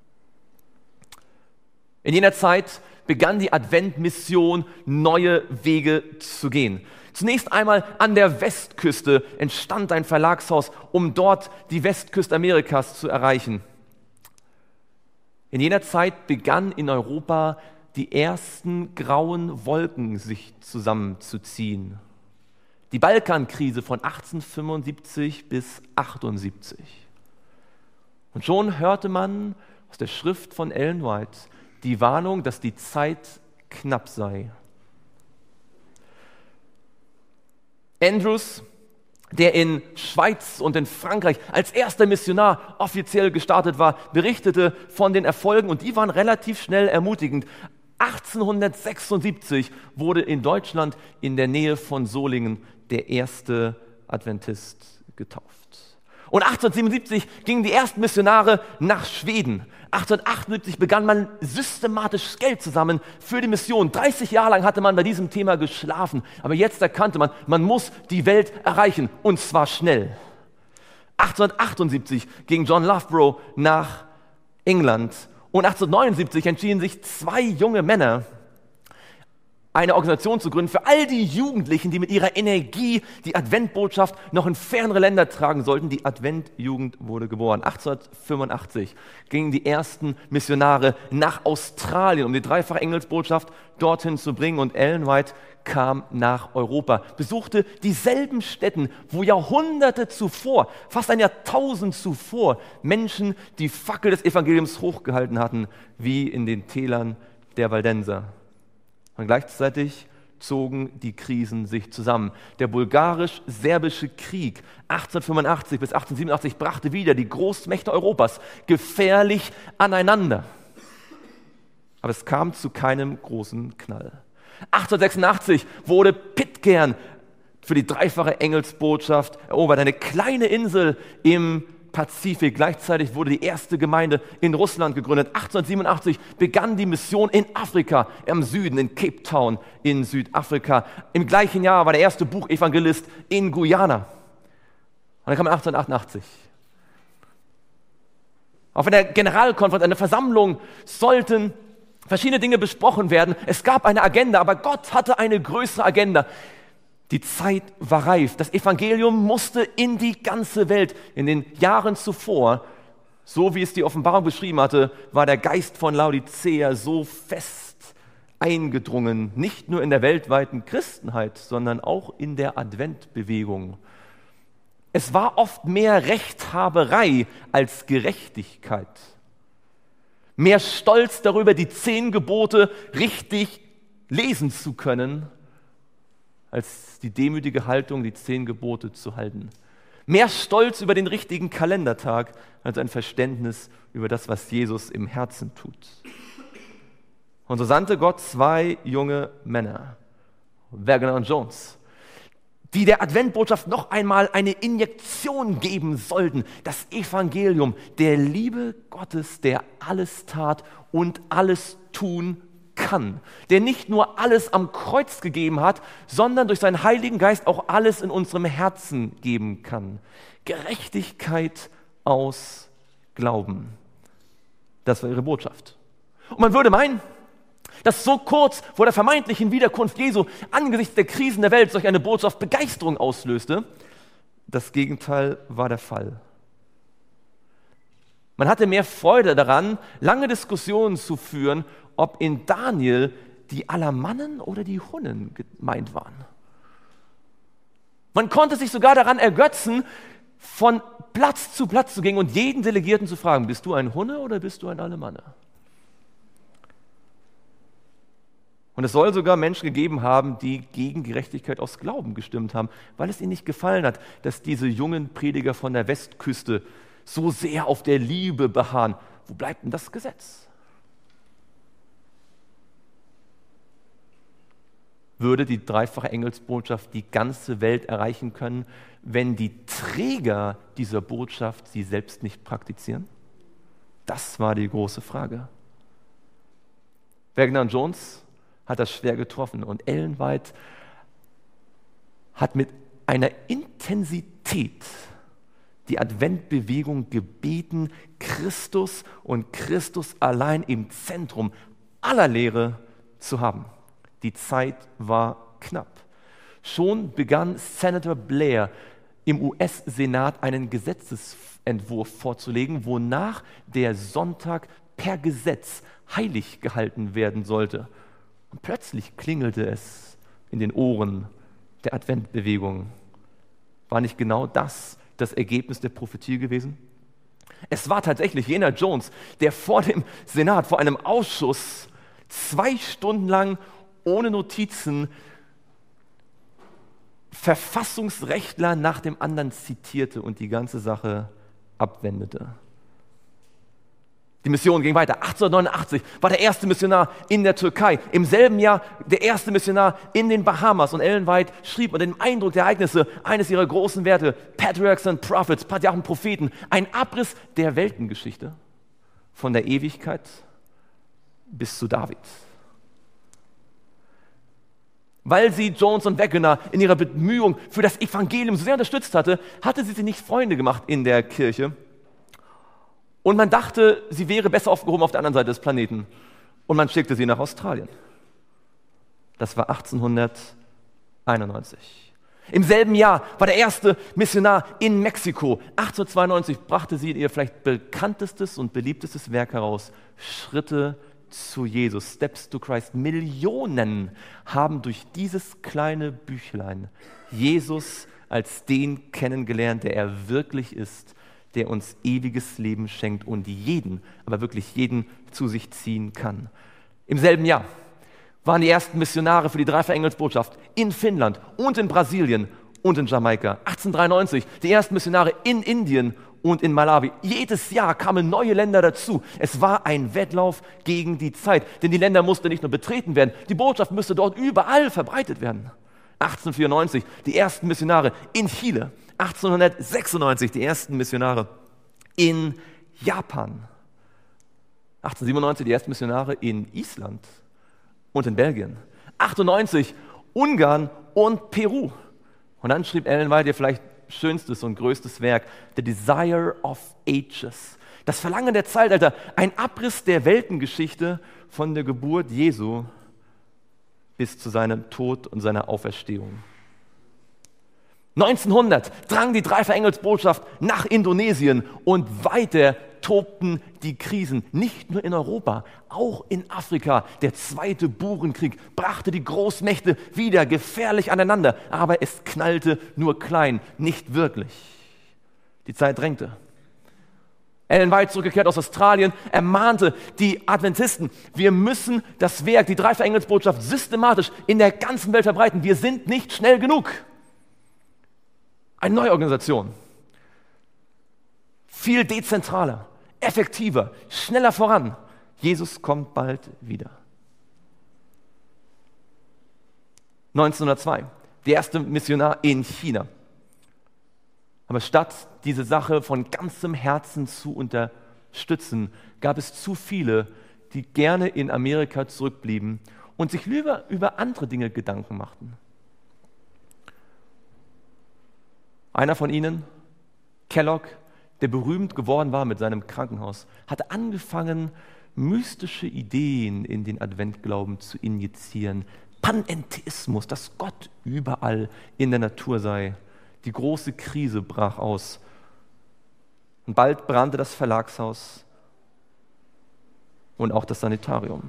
In jener Zeit begann die Adventmission, neue Wege zu gehen. Zunächst einmal an der Westküste entstand ein Verlagshaus, um dort die Westküste Amerikas zu erreichen. In jener Zeit begann in Europa die ersten grauen Wolken sich zusammenzuziehen. Die Balkankrise von achtzehnhundertfünfundsiebzig bis achtundsiebzig. Und schon hörte man aus der Schrift von Ellen White die Warnung, dass die Zeit knapp sei. Andrews, der in Schweiz und in Frankreich als erster Missionar offiziell gestartet war, berichtete von den Erfolgen und die waren relativ schnell ermutigend. achtzehnhundertsechsundsiebzig wurde in Deutschland in der Nähe von Solingen der erste Adventist getauft. Und achtzehnhundertsiebenundsiebzig gingen die ersten Missionare nach Schweden. achtzehnhundertachtundsiebzig begann man systematisch Geld zu sammeln für die Mission. dreißig Jahre lang hatte man bei diesem Thema geschlafen. Aber jetzt erkannte man, man muss die Welt erreichen und zwar schnell. achtzehnhundertachtundsiebzig ging John Loughborough nach England und achtzehnhundertneunundsiebzig entschieden sich zwei junge Männer, eine Organisation zu gründen für all die Jugendlichen, die mit ihrer Energie die Adventbotschaft noch in fernere Länder tragen sollten. Die Adventjugend wurde geboren. achtzehnhundertfünfundachtzig gingen die ersten Missionare nach Australien, um die dreifache Engelsbotschaft dorthin zu bringen. Und Ellen White kam nach Europa, besuchte dieselben Stätten, wo Jahrhunderte zuvor, fast ein Jahrtausend zuvor, Menschen die Fackel des Evangeliums hochgehalten hatten, wie in den Tälern der Waldenser. Und gleichzeitig zogen die Krisen sich zusammen. Der bulgarisch-serbische Krieg achtzehnhundertfünfundachtzig bis achtzehnhundertsiebenundachtzig brachte wieder die Großmächte Europas gefährlich aneinander. Aber es kam zu keinem großen Knall. achtzehnhundertsechsundachtzig wurde Pitcairn für die dreifache Engelsbotschaft erobert, eine kleine Insel im Pazifik. Gleichzeitig wurde die erste Gemeinde in Russland gegründet. achtzehnhundertsiebenundachtzig begann die Mission in Afrika, im Süden, in Cape Town in Südafrika. Im gleichen Jahr war der erste Buchevangelist in Guyana. Und dann kam achtzehnhundertachtundachtzig. Auf einer Generalkonferenz, einer Versammlung sollten verschiedene Dinge besprochen werden. Es gab eine Agenda, aber Gott hatte eine größere Agenda. Die Zeit war reif. Das Evangelium musste in die ganze Welt. In den Jahren zuvor, so wie es die Offenbarung beschrieben hatte, war der Geist von Laodicea so fest eingedrungen, nicht nur in der weltweiten Christenheit, sondern auch in der Adventbewegung. Es war oft mehr Rechthaberei als Gerechtigkeit. Mehr Stolz darüber, die zehn Gebote richtig lesen zu können, als die demütige Haltung, die zehn Gebote zu halten. Mehr Stolz über den richtigen Kalendertag, als ein Verständnis über das, was Jesus im Herzen tut. Und so sandte Gott zwei junge Männer. Wagner und Jones, die der Adventbotschaft noch einmal eine Injektion geben sollten. Das Evangelium der Liebe Gottes, der alles tat und alles tun kann. Der nicht nur alles am Kreuz gegeben hat, sondern durch seinen Heiligen Geist auch alles in unserem Herzen geben kann. Gerechtigkeit aus Glauben. Das war ihre Botschaft. Und man würde meinen, dass so kurz vor der vermeintlichen Wiederkunft Jesu angesichts der Krisen der Welt solch eine Botschaft Begeisterung auslöste. Das Gegenteil war der Fall. Man hatte mehr Freude daran, lange Diskussionen zu führen, ob in Daniel die Alamannen oder die Hunnen gemeint waren. Man konnte sich sogar daran ergötzen, von Platz zu Platz zu gehen und jeden Delegierten zu fragen, bist du ein Hunne oder bist du ein Alemanne? Und es soll sogar Menschen gegeben haben, die gegen Gerechtigkeit aus Glauben gestimmt haben, weil es ihnen nicht gefallen hat, dass diese jungen Prediger von der Westküste so sehr auf der Liebe beharren. Wo bleibt denn das Gesetz? Würde die dreifache Engelsbotschaft die ganze Welt erreichen können, wenn die Träger dieser Botschaft sie selbst nicht praktizieren? Das war die große Frage. Wagner und Jones hat das schwer getroffen und Ellen White hat mit einer Intensität die Adventbewegung gebeten, Christus und Christus allein im Zentrum aller Lehre zu haben. Die Zeit war knapp. Schon begann Senator Blair im U S-Senat einen Gesetzesentwurf vorzulegen, wonach der Sonntag per Gesetz heilig gehalten werden sollte. Und plötzlich klingelte es in den Ohren der Adventbewegung. War nicht genau das das Ergebnis der Prophetie gewesen? Es war tatsächlich jener Jones, der vor dem Senat, vor einem Ausschuss, zwei Stunden lang ohne Notizen Verfassungsrechtler nach dem anderen zitierte und die ganze Sache abwendete. Die Mission ging weiter. achtzehnhundertneunundachtzig war der erste Missionar in der Türkei. Im selben Jahr der erste Missionar in den Bahamas. Und Ellen White schrieb unter dem Eindruck der Ereignisse eines ihrer großen Werte, Patriarchs and Prophets, Patriarchen und Propheten, ein Abriss der Weltengeschichte von der Ewigkeit bis zu David. Weil sie Jones und Wagner in ihrer Bemühung für das Evangelium so sehr unterstützt hatte, hatte sie sich nicht Freunde gemacht in der Kirche. Und man dachte, sie wäre besser aufgehoben auf der anderen Seite des Planeten. Und man schickte sie nach Australien. Das war achtzehnhunderteinundneunzig. Im selben Jahr war der erste Missionar in Mexiko. achtzehnhundertzweiundneunzig brachte sie ihr vielleicht bekanntestes und beliebtestes Werk heraus, Schritte zu Jesus, Steps to Christ. Millionen haben durch dieses kleine Büchlein Jesus als den kennengelernt, der er wirklich ist, der uns ewiges Leben schenkt und jeden, aber wirklich jeden zu sich ziehen kann. Im selben Jahr waren die ersten Missionare für die dreifache Engelsbotschaft in Finnland und in Brasilien und in Jamaika. achtzehnhundertdreiundneunzig die ersten Missionare in Indien und in Malawi. Jedes Jahr kamen neue Länder dazu. Es war ein Wettlauf gegen die Zeit, denn die Länder mussten nicht nur betreten werden, die Botschaft müsste dort überall verbreitet werden. achtzehnhundertvierundneunzig die ersten Missionare in Chile. achtzehnhundertsechsundneunzig die ersten Missionare in Japan. achtzehnhundertsiebenundneunzig die ersten Missionare in Island und in Belgien. achtundneunzig Ungarn und Peru. Und dann schrieb Ellen White ihr vielleicht schönstes und größtes Werk, The Desire of Ages. Das Verlangen der Zeitalter, ein Abriss der Weltengeschichte von der Geburt Jesu bis zu seinem Tod und seiner Auferstehung. neunzehnhundert drang die dreifache Engelsbotschaft nach Indonesien und weiter tobten die Krisen, nicht nur in Europa, auch in Afrika. Der zweite Burenkrieg brachte die Großmächte wieder gefährlich aneinander, aber es knallte nur klein, nicht wirklich. Die Zeit drängte. Ellen White, zurückgekehrt aus Australien, ermahnte die Adventisten, wir müssen das Werk, die dreifache Engelsbotschaft systematisch in der ganzen Welt verbreiten. Wir sind nicht schnell genug. Eine neue Organisation. Viel dezentraler, effektiver, schneller voran. Jesus kommt bald wieder. neunzehnhundertzwei, der erste Missionar in China. Aber statt diese Sache von ganzem Herzen zu unterstützen, gab es zu viele, die gerne in Amerika zurückblieben und sich lieber über andere Dinge Gedanken machten. Einer von ihnen, Kellogg, der berühmt geworden war mit seinem Krankenhaus, hatte angefangen, mystische Ideen in den Adventglauben zu injizieren. Panentheismus, dass Gott überall in der Natur sei. Die große Krise brach aus. Und bald brannte das Verlagshaus und auch das Sanitarium.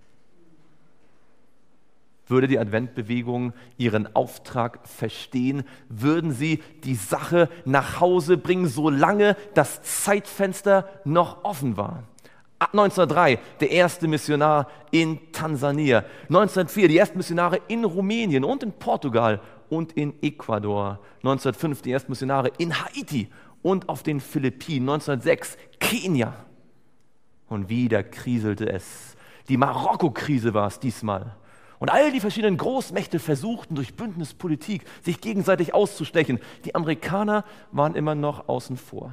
Würde die Adventbewegung ihren Auftrag verstehen, würden sie die Sache nach Hause bringen, solange das Zeitfenster noch offen war. neunzehnhundertdrei, der erste Missionar in Tansania. neunzehnhundertvier, die ersten Missionare in Rumänien und in Portugal und in Ecuador. neunzehnhundertfünf, die ersten Missionare in Haiti und auf den Philippinen. neunzehnhundertsechs, Kenia. Und wieder kriselte es. Die Marokko-Krise war es diesmal. Und all die verschiedenen Großmächte versuchten durch Bündnispolitik sich gegenseitig auszustechen. Die Amerikaner waren immer noch außen vor.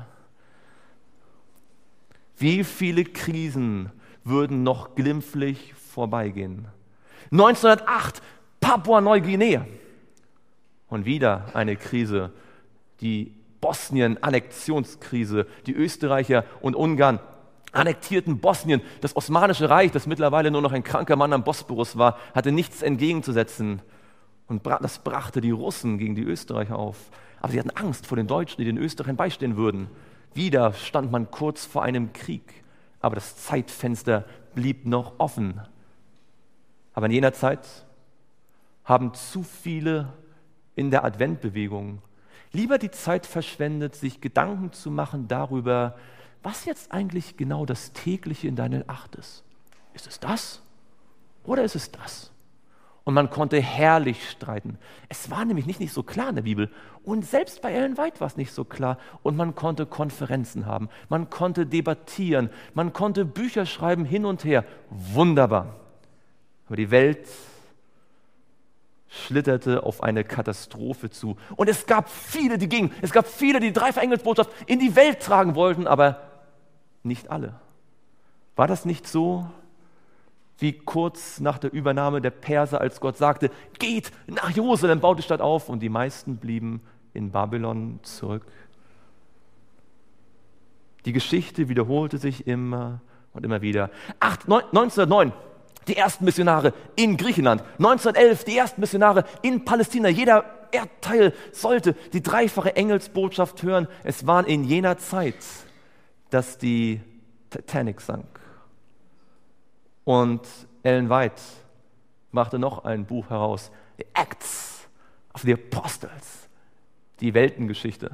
Wie viele Krisen würden noch glimpflich vorbeigehen? neunzehnhundertacht, Papua-Neuguinea. Und wieder eine Krise, die Bosnien-Annexionskrise. Die Österreicher und Ungarn annektierten Bosnien. Das Osmanische Reich, das mittlerweile nur noch ein kranker Mann am Bosporus war, hatte nichts entgegenzusetzen. Und das brachte die Russen gegen die Österreicher auf. Aber sie hatten Angst vor den Deutschen, die den Österreichern beistehen würden. Wieder stand man kurz vor einem Krieg. Aber das Zeitfenster blieb noch offen. Aber in jener Zeit haben zu viele in der Adventbewegung lieber die Zeit verschwendet, sich Gedanken zu machen darüber, was jetzt eigentlich genau das Tägliche in deiner Acht ist. Ist es das oder ist es das? Und man konnte herrlich streiten. Es war nämlich nicht, nicht so klar in der Bibel. Und selbst bei Ellen White war es nicht so klar. Und man konnte Konferenzen haben, man konnte debattieren, man konnte Bücher schreiben, hin und her. Wunderbar. Aber die Welt schlitterte auf eine Katastrophe zu. Und es gab viele, die gingen. Es gab viele, die die Dreifach-Engelsbotschaft in die Welt tragen wollten, aber nicht alle. War das nicht so, wie kurz nach der Übernahme der Perser, als Gott sagte, geht nach Jerusalem, baut die Stadt auf, und die meisten blieben in Babylon zurück? Die Geschichte wiederholte sich immer und immer wieder. Acht, neun, neunzehnhundertneun, die ersten Missionare in Griechenland. neunzehnhundertelf, die ersten Missionare in Palästina. Jeder Erdteil sollte die dreifache Engelsbotschaft hören. Es war in jener Zeit, dass die Titanic sank. Und Ellen White machte noch ein Buch heraus, The Acts of the Apostles, die Weltengeschichte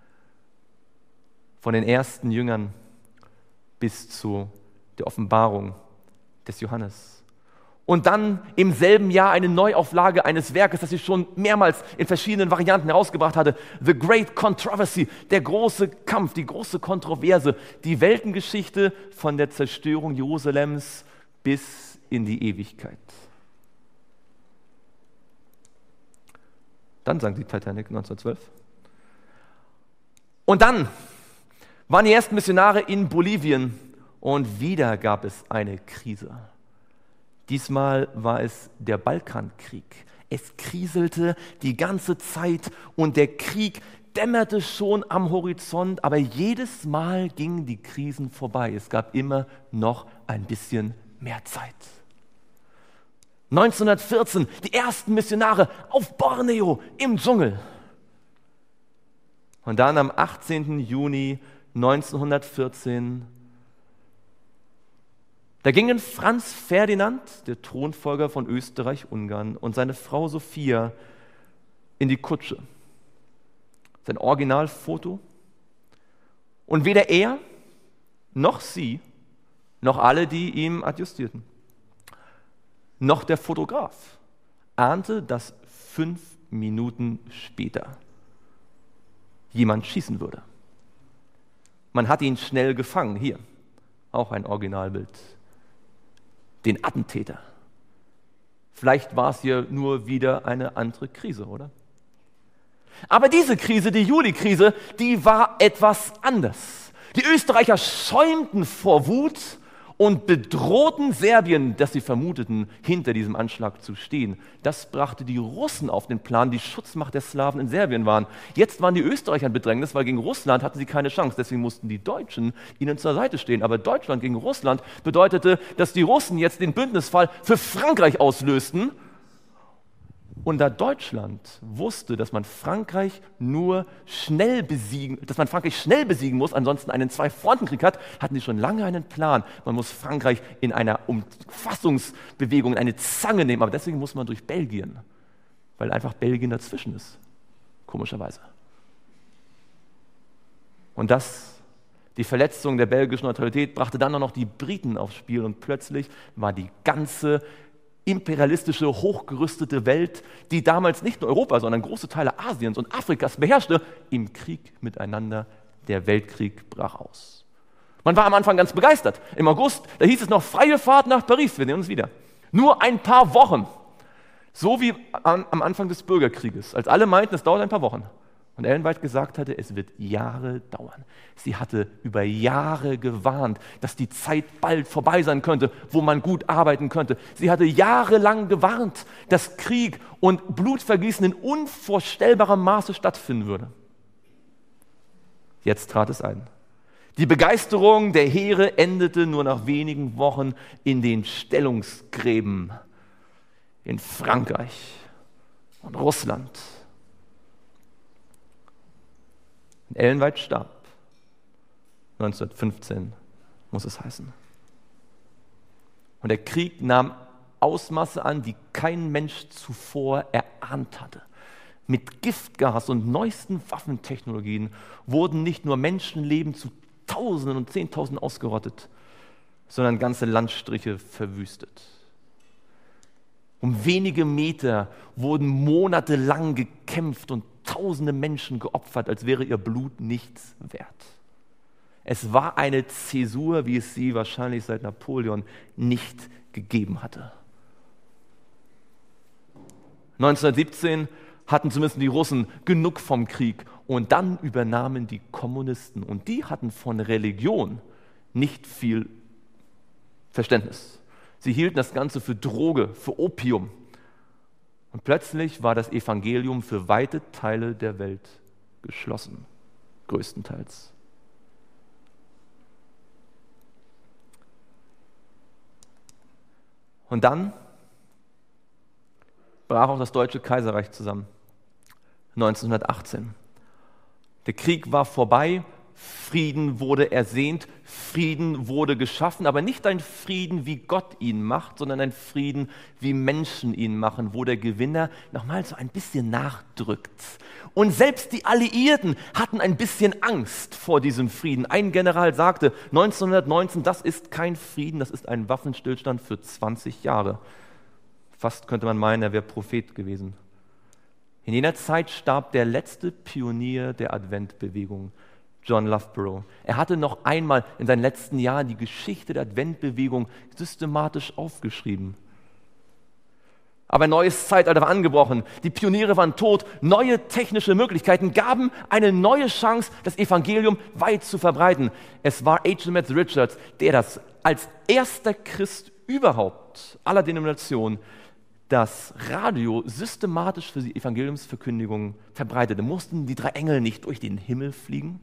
von den ersten Jüngern bis zu der Offenbarung des Johannes. Und dann im selben Jahr eine Neuauflage eines Werkes, das sie schon mehrmals in verschiedenen Varianten herausgebracht hatte, The Great Controversy, der große Kampf, die große Kontroverse, die Weltengeschichte von der Zerstörung Jerusalems bis in die Ewigkeit. Dann sank die Titanic neunzehnhundertzwölf. Und dann waren die ersten Missionare in Bolivien und wieder gab es eine Krise. Diesmal war es der Balkankrieg. Es kriselte die ganze Zeit und der Krieg dämmerte schon am Horizont, aber jedes Mal gingen die Krisen vorbei. Es gab immer noch ein bisschen mehr Zeit. neunzehnhundertvierzehn, die ersten Missionare auf Borneo im Dschungel. Und dann am achtzehnten Juni neunzehnhundertvierzehn, da gingen Franz Ferdinand, der Thronfolger von Österreich-Ungarn, und seine Frau Sophia in die Kutsche. Sein Originalfoto. Und weder er noch sie, noch alle, die ihm adjustierten, noch der Fotograf ahnte, dass fünf Minuten später jemand schießen würde. Man hat ihn schnell gefangen. Hier, auch ein Originalbild. Den Attentäter. Vielleicht war es hier nur wieder eine andere Krise, oder? Aber diese Krise, die Juli-Krise, die war etwas anders. Die Österreicher schäumten vor Wut und bedrohten Serbien, das sie vermuteten, hinter diesem Anschlag zu stehen. Das brachte die Russen auf den Plan, die Schutzmacht der Slawen in Serbien waren. Jetzt waren die Österreicher in Bedrängnis, weil gegen Russland hatten sie keine Chance. Deswegen mussten die Deutschen ihnen zur Seite stehen. Aber Deutschland gegen Russland bedeutete, dass die Russen jetzt den Bündnisfall für Frankreich auslösten. Und da Deutschland wusste, dass man Frankreich nur schnell besiegen, dass man Frankreich schnell besiegen muss, ansonsten einen Zwei-Fronten-Krieg hat, hatten sie schon lange einen Plan. Man muss Frankreich in einer Umfassungsbewegung, in eine Zange nehmen, aber deswegen muss man durch Belgien, weil einfach Belgien dazwischen ist, komischerweise. Und das, die Verletzung der belgischen Neutralität, brachte dann auch noch die Briten aufs Spiel und plötzlich war die ganze imperialistische, hochgerüstete Welt, die damals nicht nur Europa, sondern große Teile Asiens und Afrikas beherrschte, im Krieg miteinander. Der Weltkrieg brach aus. Man war am Anfang ganz begeistert. Im August, da hieß es noch, freie Fahrt nach Paris, wir sehen uns wieder. Nur ein paar Wochen. So wie an, am Anfang des Bürgerkrieges, als alle meinten, es dauert ein paar Wochen. Und Ellen White gesagt hatte, es wird Jahre dauern. Sie hatte über Jahre gewarnt, dass die Zeit bald vorbei sein könnte, wo man gut arbeiten könnte. Sie hatte jahrelang gewarnt, dass Krieg und Blutvergießen in unvorstellbarem Maße stattfinden würde. Jetzt trat es ein. Die Begeisterung der Heere endete nur nach wenigen Wochen in den Stellungsgräben in Frankreich und Russland. Ellen White starb. neunzehnhundertfünfzehn muss es heißen. Und der Krieg nahm Ausmaße an, die kein Mensch zuvor erahnt hatte. Mit Giftgas und neuesten Waffentechnologien wurden nicht nur Menschenleben zu Tausenden und Zehntausenden ausgerottet, sondern ganze Landstriche verwüstet. Um wenige Meter wurden monatelang gekämpft und Tausende Menschen geopfert, als wäre ihr Blut nichts wert. Es war eine Zäsur, wie es sie wahrscheinlich seit Napoleon nicht gegeben hatte. neunzehnhundertsiebzehn hatten zumindest die Russen genug vom Krieg und dann übernahmen die Kommunisten und die hatten von Religion nicht viel Verständnis. Sie hielten das Ganze für Droge, für Opium. Und plötzlich war das Evangelium für weite Teile der Welt geschlossen, größtenteils. Und dann brach auch das Deutsche Kaiserreich zusammen, neunzehnhundertachtzehn. Der Krieg war vorbei, Frieden wurde ersehnt, Frieden wurde geschaffen, aber nicht ein Frieden, wie Gott ihn macht, sondern ein Frieden, wie Menschen ihn machen, wo der Gewinner nochmal so ein bisschen nachdrückt. Und selbst die Alliierten hatten ein bisschen Angst vor diesem Frieden. Ein General sagte neunzehnhundertneunzehn, das ist kein Frieden, das ist ein Waffenstillstand für zwanzig Jahre. Fast könnte man meinen, er wäre Prophet gewesen. In jener Zeit starb der letzte Pionier der Adventbewegung, John Loughborough. Er hatte noch einmal in seinen letzten Jahren die Geschichte der Adventbewegung systematisch aufgeschrieben. Aber ein neues Zeitalter war angebrochen. Die Pioniere waren tot. Neue technische Möglichkeiten gaben eine neue Chance, das Evangelium weit zu verbreiten. Es war H M S Richards, der das als erster Christ überhaupt aller Denominationen das Radio systematisch für die Evangeliumsverkündigung verbreitete. Mussten die drei Engel nicht durch den Himmel fliegen?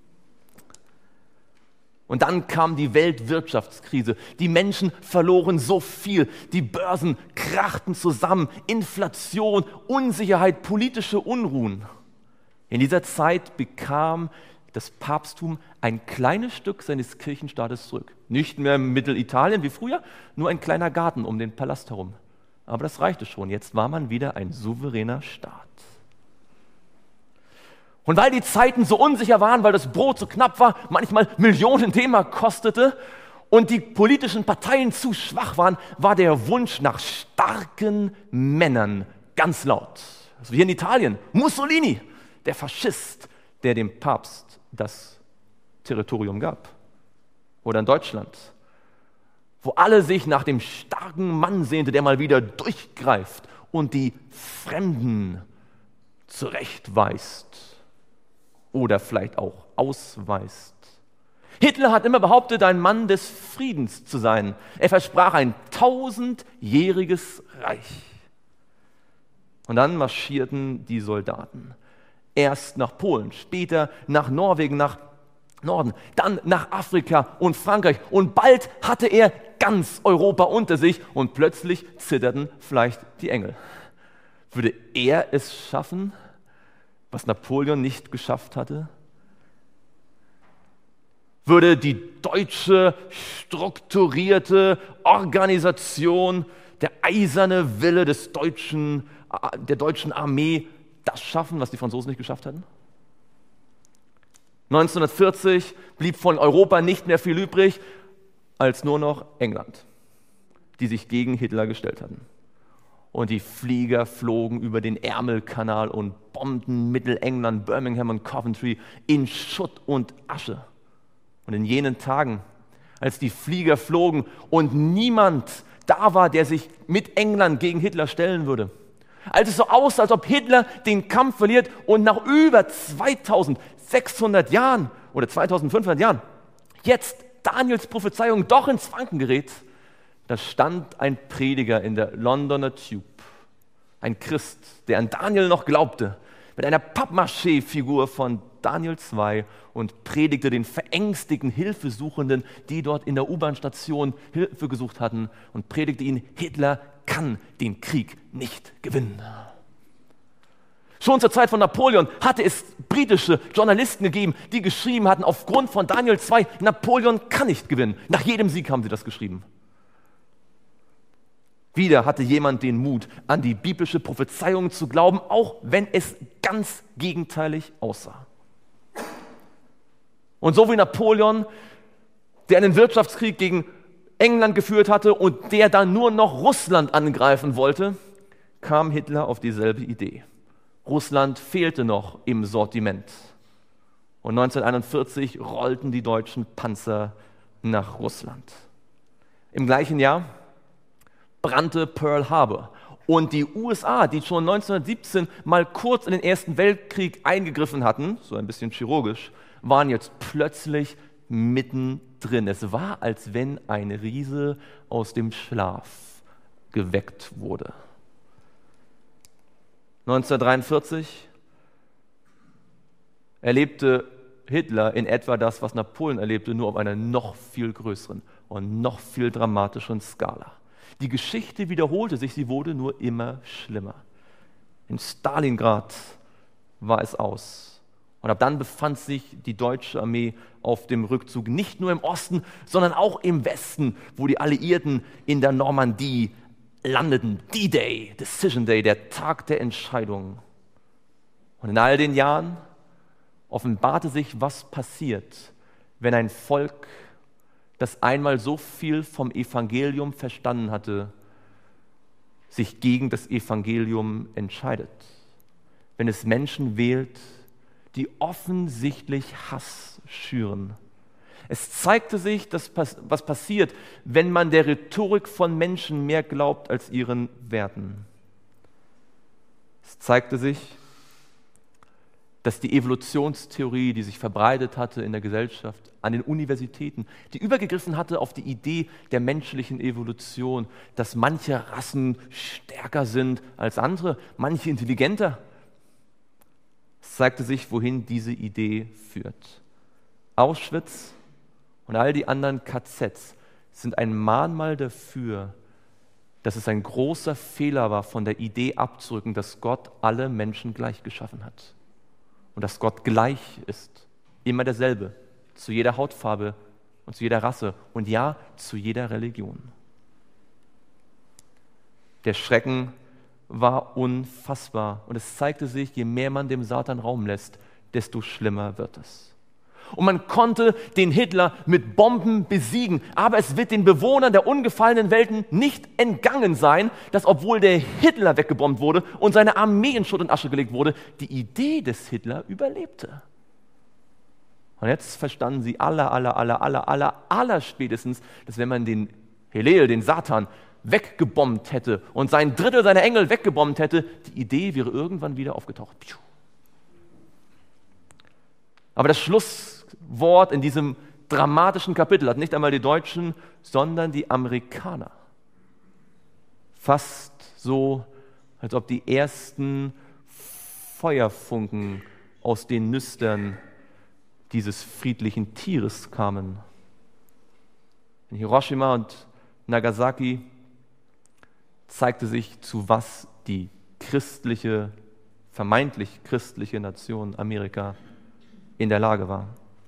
Und dann kam die Weltwirtschaftskrise. Die Menschen verloren so viel. Die Börsen krachten zusammen. Inflation, Unsicherheit, politische Unruhen. In dieser Zeit bekam das Papsttum ein kleines Stück seines Kirchenstaates zurück. Nicht mehr Mittelitalien wie früher, nur ein kleiner Garten um den Palast herum. Aber das reichte schon. Jetzt war man wieder ein souveräner Staat. Und weil die Zeiten so unsicher waren, weil das Brot so knapp war, manchmal Millionen D-Mark kostete und die politischen Parteien zu schwach waren, war der Wunsch nach starken Männern ganz laut. Also wie hier in Italien, Mussolini, der Faschist, der dem Papst das Territorium gab. Oder in Deutschland, wo alle sich nach dem starken Mann sehnte, der mal wieder durchgreift und die Fremden zurechtweist oder vielleicht auch ausweist. Hitler hat immer behauptet, ein Mann des Friedens zu sein. Er versprach ein tausendjähriges Reich. Und dann marschierten die Soldaten. Erst nach Polen, später nach Norwegen, nach Norden, dann nach Afrika und Frankreich. Und bald hatte er ganz Europa unter sich und plötzlich zitterten vielleicht die Engel. Würde er es schaffen, was Napoleon nicht geschafft hatte? Würde die deutsche strukturierte Organisation, der eiserne Wille des deutschen, der deutschen Armee das schaffen, was die Franzosen nicht geschafft hatten? neunzehnhundertvierzig blieb von Europa nicht mehr viel übrig, als nur noch England, die sich gegen Hitler gestellt hatten. Und die Flieger flogen über den Ärmelkanal und bombten Mittelengland, Birmingham und Coventry in Schutt und Asche. Und in jenen Tagen, als die Flieger flogen und niemand da war, der sich mit England gegen Hitler stellen würde, als es so aussah, als ob Hitler den Kampf verliert und nach über zweitausendsechshundert Jahren oder zweitausendfünfhundert Jahren jetzt Daniels Prophezeiung doch ins Wanken gerät, da stand ein Prediger in der Londoner Tube, ein Christ, der an Daniel noch glaubte, mit einer Pappmaché-Figur von Daniel zwei und predigte den verängstigten Hilfesuchenden, die dort in der U-Bahn-Station Hilfe gesucht hatten, und predigte ihnen: Hitler kann den Krieg nicht gewinnen. Schon zur Zeit von Napoleon hatte es britische Journalisten gegeben, die geschrieben hatten, aufgrund von Daniel zwei, Napoleon kann nicht gewinnen. Nach jedem Sieg haben sie das geschrieben. Wieder hatte jemand den Mut, an die biblische Prophezeiung zu glauben, auch wenn es ganz gegenteilig aussah. Und so wie Napoleon, der einen Wirtschaftskrieg gegen England geführt hatte und der dann nur noch Russland angreifen wollte, kam Hitler auf dieselbe Idee. Russland fehlte noch im Sortiment. Und neunzehnhunderteinundvierzig rollten die deutschen Panzer nach Russland. Im gleichen Jahr brannte Pearl Harbor. Und die U S A, die schon neunzehnhundertsiebzehn mal kurz in den Ersten Weltkrieg eingegriffen hatten, so ein bisschen chirurgisch, waren jetzt plötzlich mittendrin. Es war, als wenn ein Riese aus dem Schlaf geweckt wurde. neunzehnhundertdreiundvierzig erlebte Hitler in etwa das, was Napoleon erlebte, nur auf einer noch viel größeren und noch viel dramatischeren Skala. Die Geschichte wiederholte sich, sie wurde nur immer schlimmer. In Stalingrad war es aus. Und ab dann befand sich die deutsche Armee auf dem Rückzug, nicht nur im Osten, sondern auch im Westen, wo die Alliierten in der Normandie landeten. D-Day, Decision Day, der Tag der Entscheidung. Und in all den Jahren offenbarte sich, was passiert, wenn ein Volk, das einmal so viel vom Evangelium verstanden hatte, sich gegen das Evangelium entscheidet. Wenn es Menschen wählt, die offensichtlich Hass schüren. Es zeigte sich, dass, was passiert, wenn man der Rhetorik von Menschen mehr glaubt als ihren Werten. Es zeigte sich, dass die Evolutionstheorie, die sich verbreitet hatte in der Gesellschaft, an den Universitäten, die übergegriffen hatte auf die Idee der menschlichen Evolution, dass manche Rassen stärker sind als andere, manche intelligenter. Es zeigte sich, wohin diese Idee führt. Auschwitz und all die anderen K Zs sind ein Mahnmal dafür, dass es ein großer Fehler war, von der Idee abzurücken, dass Gott alle Menschen gleich geschaffen hat. Und dass Gott gleich ist, immer derselbe, zu jeder Hautfarbe und zu jeder Rasse und ja, zu jeder Religion. Der Schrecken war unfassbar und es zeigte sich, je mehr man dem Satan Raum lässt, desto schlimmer wird es. Und man konnte den Hitler mit Bomben besiegen, aber es wird den Bewohnern der ungefallenen Welten nicht entgangen sein, dass obwohl der Hitler weggebombt wurde und seine Armee in Schutt und Asche gelegt wurde, die Idee des Hitler überlebte. Und jetzt verstanden sie aller, aller, aller, aller, aller, aller spätestens, dass wenn man den Hellel, den Satan, weggebombt hätte und sein Drittel seiner Engel weggebombt hätte, die Idee wäre irgendwann wieder aufgetaucht. Aber das Schlusswort in diesem dramatischen Kapitel hat nicht einmal die Deutschen, sondern die Amerikaner. Fast so, als ob die ersten Feuerfunken aus den Nüstern dieses friedlichen Tieres kamen. In Hiroshima und Nagasaki zeigte sich, zu was die christliche, vermeintlich christliche Nation Amerika in der Lage war.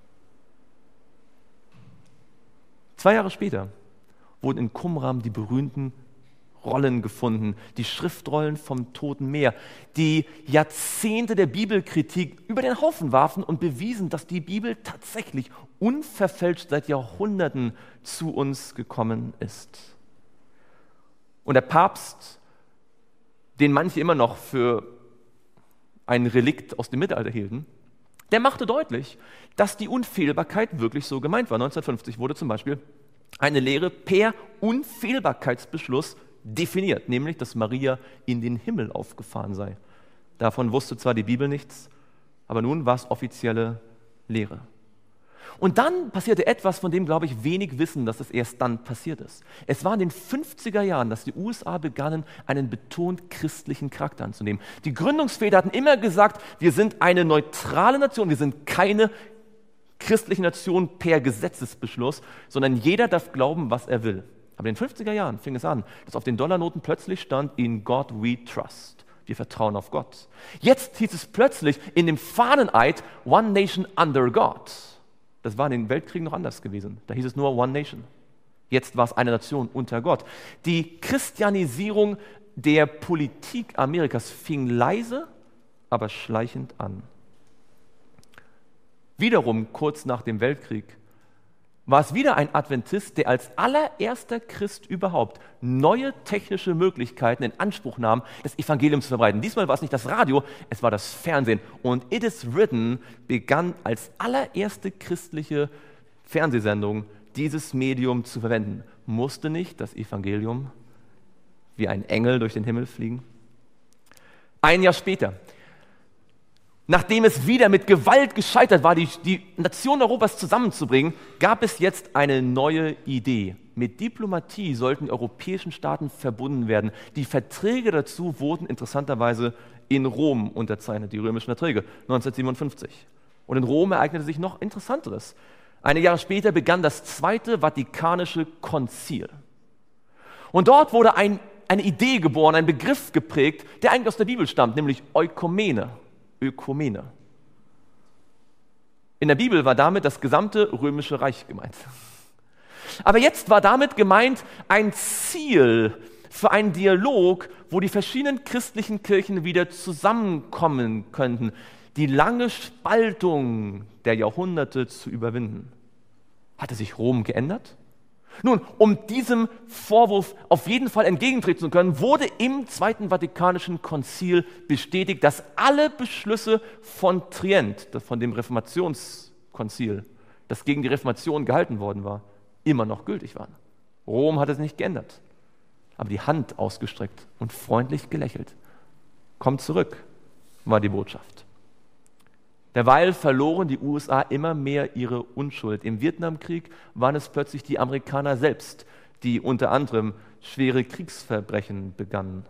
Zwei Jahre später wurden in Qumran die berühmten Rollen gefunden, die Schriftrollen vom Toten Meer, die Jahrzehnte der Bibelkritik über den Haufen warfen und bewiesen, dass die Bibel tatsächlich unverfälscht seit Jahrhunderten zu uns gekommen ist. Und der Papst, den manche immer noch für ein Relikt aus dem Mittelalter hielten, der machte deutlich, dass die Unfehlbarkeit wirklich so gemeint war. neunzehnhundertfünfzig wurde zum Beispiel eine Lehre per Unfehlbarkeitsbeschluss definiert, nämlich, dass Maria in den Himmel aufgefahren sei. Davon wusste zwar die Bibel nichts, aber nun war es offizielle Lehre. Und dann passierte etwas, von dem, glaube ich, wenig wissen, dass es erst dann passiert ist. Es war in den fünfziger Jahren, dass die U S A begannen, einen betont christlichen Charakter anzunehmen. Die Gründungsväter hatten immer gesagt, wir sind eine neutrale Nation, wir sind keine christliche Nation per Gesetzesbeschluss, sondern jeder darf glauben, was er will. Aber in den fünfziger Jahren fing es an, dass auf den Dollarnoten plötzlich stand, in God we trust. Wir vertrauen auf Gott. Jetzt hieß es plötzlich in dem Fahneneid, One Nation under God. Das war in den Weltkriegen noch anders gewesen. Da hieß es nur One Nation. Jetzt war es eine Nation unter Gott. Die Christianisierung der Politik Amerikas fing leise, aber schleichend an. Wiederum kurz nach dem Weltkrieg war es wieder ein Adventist, der als allererster Christ überhaupt neue technische Möglichkeiten in Anspruch nahm, das Evangelium zu verbreiten. Diesmal war es nicht das Radio, es war das Fernsehen. Und It Is Written begann als allererste christliche Fernsehsendung dieses Medium zu verwenden. Musste nicht das Evangelium wie ein Engel durch den Himmel fliegen? Ein Jahr später, nachdem es wieder mit Gewalt gescheitert war, die, die Nationen Europas zusammenzubringen, gab es jetzt eine neue Idee. Mit Diplomatie sollten die europäischen Staaten verbunden werden. Die Verträge dazu wurden interessanterweise in Rom unterzeichnet, die römischen Verträge, neunzehnhundertsiebenundfünfzig. Und in Rom ereignete sich noch Interessanteres. Einige Jahre später begann das Zweite Vatikanische Konzil. Und dort wurde ein, eine Idee geboren, ein Begriff geprägt, der eigentlich aus der Bibel stammt, nämlich Ökumene. Ökumene. In der Bibel war damit das gesamte Römische Reich gemeint. Aber jetzt war damit gemeint ein Ziel für einen Dialog, wo die verschiedenen christlichen Kirchen wieder zusammenkommen könnten, die lange Spaltung der Jahrhunderte zu überwinden. Hatte sich Rom geändert? Nun, um diesem Vorwurf auf jeden Fall entgegentreten zu können, wurde im Zweiten Vatikanischen Konzil bestätigt, dass alle Beschlüsse von Trient, von dem Reformationskonzil, das gegen die Reformation gehalten worden war, immer noch gültig waren. Rom hat es nicht geändert, aber die Hand ausgestreckt und freundlich gelächelt. Kommt zurück, war die Botschaft. Derweil verloren die U S A immer mehr ihre Unschuld. Im Vietnamkrieg waren es plötzlich die Amerikaner selbst, die unter anderem schwere Kriegsverbrechen begannen.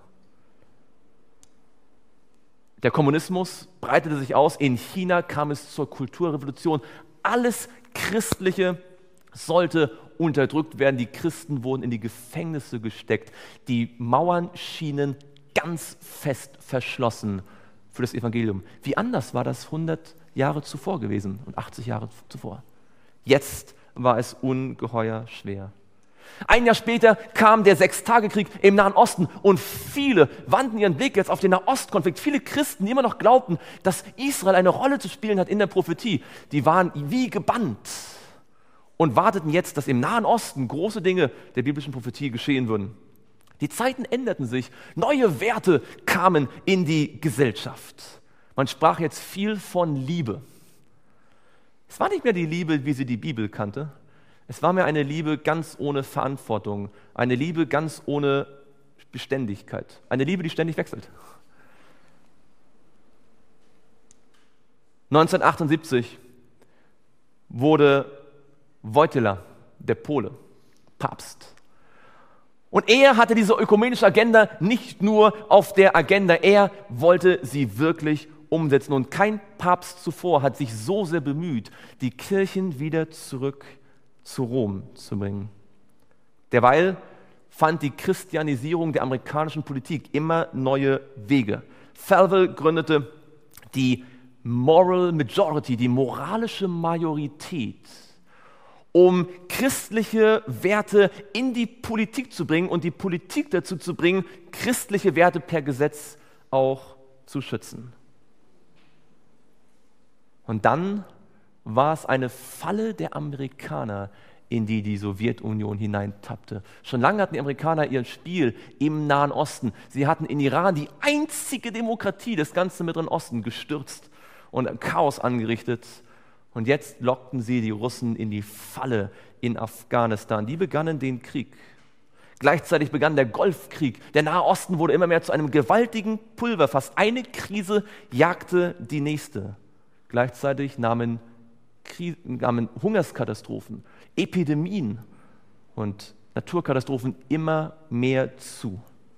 Der Kommunismus breitete sich aus. In China kam es zur Kulturrevolution. Alles Christliche sollte unterdrückt werden. Die Christen wurden in die Gefängnisse gesteckt. Die Mauern schienen ganz fest verschlossen für das Evangelium. Wie anders war das hundert Jahre zuvor gewesen und achtzig Jahre zuvor. Jetzt war es ungeheuer schwer. Ein Jahr später kam der Sechstagekrieg im Nahen Osten und viele wandten ihren Blick jetzt auf den Nahostkonflikt. Viele Christen, die immer noch glaubten, dass Israel eine Rolle zu spielen hat in der Prophetie, die waren wie gebannt und warteten jetzt, dass im Nahen Osten große Dinge der biblischen Prophetie geschehen würden. Die Zeiten änderten sich, neue Werte kamen in die Gesellschaft. Man sprach jetzt viel von Liebe. Es war nicht mehr die Liebe, wie sie die Bibel kannte, Es war mir eine Liebe ganz ohne Verantwortung, eine Liebe ganz ohne Beständigkeit, eine Liebe, die ständig wechselt. neunzehnhundertachtundsiebzig wurde Wojtyła, der Pole, Papst. Und er hatte diese ökumenische Agenda nicht nur auf der Agenda, er wollte sie wirklich umsetzen. Und kein Papst zuvor hat sich so sehr bemüht, die Kirchen wieder zurück zu Rom zu bringen. Derweil fand die Christianisierung der amerikanischen Politik immer neue Wege. Falwell gründete die Moral Majority, die moralische Majorität, um christliche Werte in die Politik zu bringen und die Politik dazu zu bringen, christliche Werte per Gesetz auch zu schützen. Und dann war es eine Falle der Amerikaner, in die die Sowjetunion hineintappte. Schon lange hatten die Amerikaner ihr Spiel im Nahen Osten. Sie hatten in Iran die einzige Demokratie des ganzen Mittleren Osten gestürzt und Chaos angerichtet. Und jetzt lockten sie die Russen in die Falle in Afghanistan. Die begannen den Krieg. Gleichzeitig begann der Golfkrieg. Der Nahe Osten wurde immer mehr zu einem gewaltigen Pulverfass. Eine Krise jagte die nächste. Gleichzeitig nahmen, Krise, nahmen Hungerskatastrophen, Epidemien und Naturkatastrophen immer mehr zu.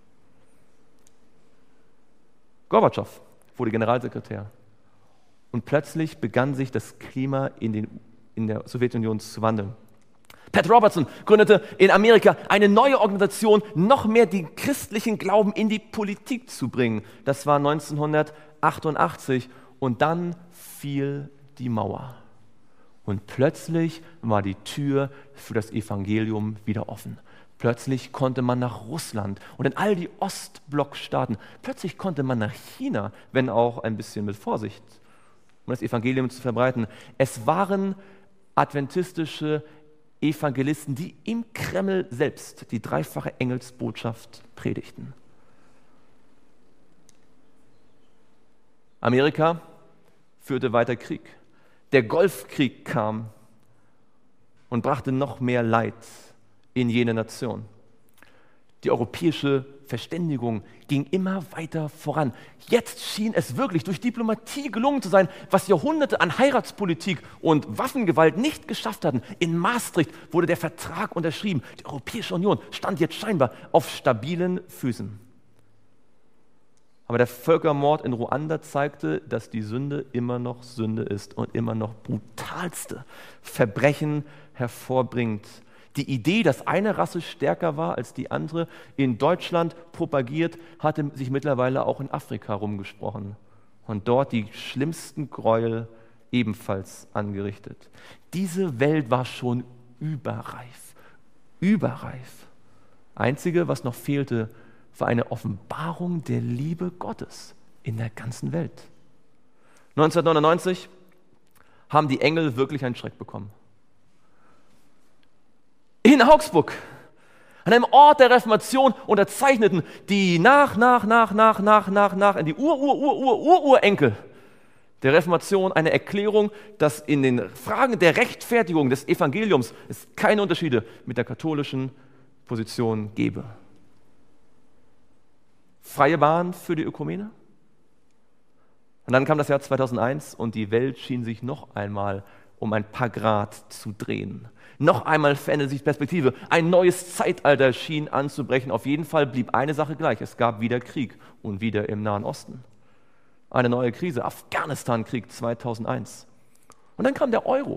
Gorbatschow wurde Generalsekretär. Und plötzlich begann sich das Klima in, den, in der Sowjetunion zu wandeln. Pat Robertson gründete in Amerika eine neue Organisation, noch mehr den christlichen Glauben in die Politik zu bringen. Das war neunzehnhundertachtundachtzig und dann fiel die Mauer. Und plötzlich war die Tür für das Evangelium wieder offen. Plötzlich konnte man nach Russland und in all die Ostblockstaaten. Plötzlich konnte man nach China, wenn auch ein bisschen mit Vorsicht, um das Evangelium zu verbreiten. Es waren adventistische Evangelisten, die im Kreml selbst die dreifache Engelsbotschaft predigten. Amerika führte weiter Krieg. Der Golfkrieg kam und brachte noch mehr Leid in jene Nation. Die europäische Verständigung ging immer weiter voran. Jetzt schien es wirklich durch Diplomatie gelungen zu sein, was Jahrhunderte an Heiratspolitik und Waffengewalt nicht geschafft hatten. In Maastricht wurde der Vertrag unterschrieben. Die Europäische Union stand jetzt scheinbar auf stabilen Füßen. Aber der Völkermord in Ruanda zeigte, dass die Sünde immer noch Sünde ist und immer noch brutalste Verbrechen hervorbringt. Die Idee, dass eine Rasse stärker war als die andere, in Deutschland propagiert, hatte sich mittlerweile auch in Afrika rumgesprochen und dort die schlimmsten Gräuel ebenfalls angerichtet. Diese Welt war schon überreif, überreif. Einzige, was noch fehlte, war eine Offenbarung der Liebe Gottes in der ganzen Welt. neunzehnhundertneunundneunzig haben die Engel wirklich einen Schreck bekommen. In Augsburg, an einem Ort der Reformation, unterzeichneten die nach, nach, nach, nach, nach, nach, nach, die Ur, Ur, Ur, Ur, Ur, Urenkel der Reformation eine Erklärung, dass in den Fragen der Rechtfertigung des Evangeliums es keine Unterschiede mit der katholischen Position gebe. Freie Bahn für die Ökumene. Und dann kam das Jahr zweitausendeins und die Welt schien sich noch einmal um ein paar Grad zu drehen. Noch einmal veränderte sich die Perspektive. Ein neues Zeitalter schien anzubrechen. Auf jeden Fall blieb eine Sache gleich. Es gab wieder Krieg und wieder im Nahen Osten. Eine neue Krise, Afghanistan-Krieg zweitausendeins. Und dann kam der Euro.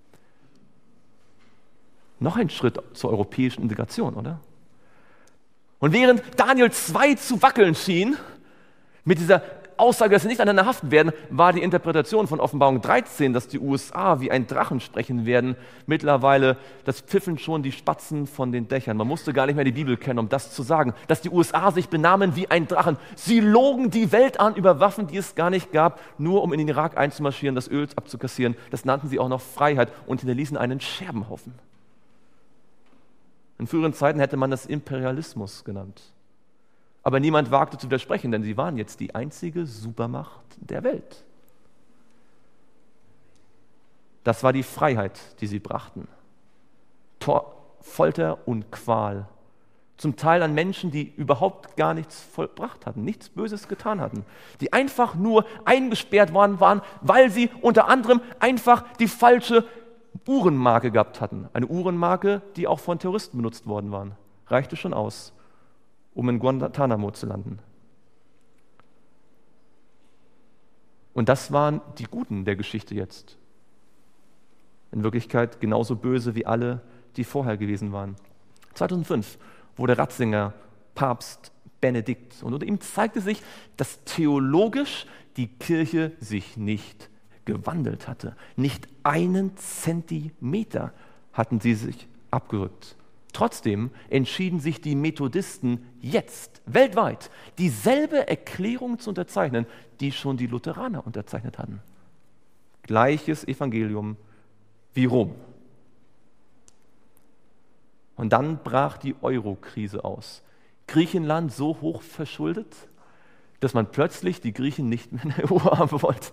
Noch ein Schritt zur europäischen Integration, oder? Und während Daniel zwei zu wackeln schien, mit dieser Aussage, dass sie nicht aneinander haften werden, war die Interpretation von Offenbarung dreizehn, dass die U S A wie ein Drachen sprechen werden, mittlerweile, das pfiffen schon die Spatzen von den Dächern. Man musste gar nicht mehr die Bibel kennen, um das zu sagen, dass die U S A sich benahmen wie ein Drachen. Sie logen die Welt an über Waffen, die es gar nicht gab, nur um in den Irak einzumarschieren, das Öl abzukassieren. Das nannten sie auch noch Freiheit und hinterließen einen Scherbenhaufen. In früheren Zeiten hätte man das Imperialismus genannt. Aber niemand wagte zu widersprechen, denn sie waren jetzt die einzige Supermacht der Welt. Das war die Freiheit, die sie brachten. Tor- Folter und Qual. Zum Teil an Menschen, die überhaupt gar nichts vollbracht hatten, nichts Böses getan hatten, die einfach nur eingesperrt worden waren, weil sie unter anderem einfach die falsche Uhrenmarke gehabt hatten. Eine Uhrenmarke, die auch von Terroristen benutzt worden war. Reichte schon aus, um in Guantanamo zu landen. Und das waren die Guten der Geschichte jetzt. In Wirklichkeit genauso böse wie alle, die vorher gewesen waren. zweitausendfünf wurde Ratzinger Papst Benedikt und unter ihm zeigte sich, dass theologisch die Kirche sich nicht gewandelt hatte. Nicht einen Zentimeter hatten sie sich abgerückt. Trotzdem entschieden sich die Methodisten jetzt weltweit dieselbe Erklärung zu unterzeichnen, die schon die Lutheraner unterzeichnet hatten. Gleiches Evangelium wie Rom. Und dann brach die Euro-Krise aus. Griechenland so hoch verschuldet, dass man plötzlich die Griechen nicht mehr in der E U haben wollte.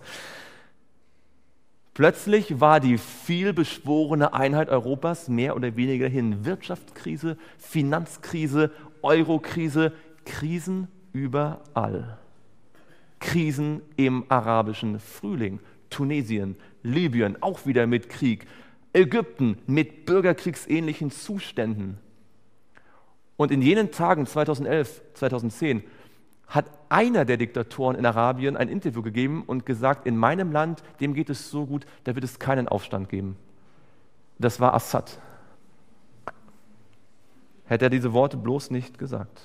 Plötzlich war die vielbeschworene Einheit Europas mehr oder weniger hin. Wirtschaftskrise, Finanzkrise, Eurokrise, Krisen überall. Krisen im arabischen Frühling, Tunesien, Libyen, auch wieder mit Krieg, Ägypten mit bürgerkriegsähnlichen Zuständen. Und in jenen Tagen zweitausendelf, zweitausendzehn hat einer der Diktatoren in Arabien ein Interview gegeben und gesagt, in meinem Land, dem geht es so gut, da wird es keinen Aufstand geben. Das war Assad. Hätte er diese Worte bloß nicht gesagt.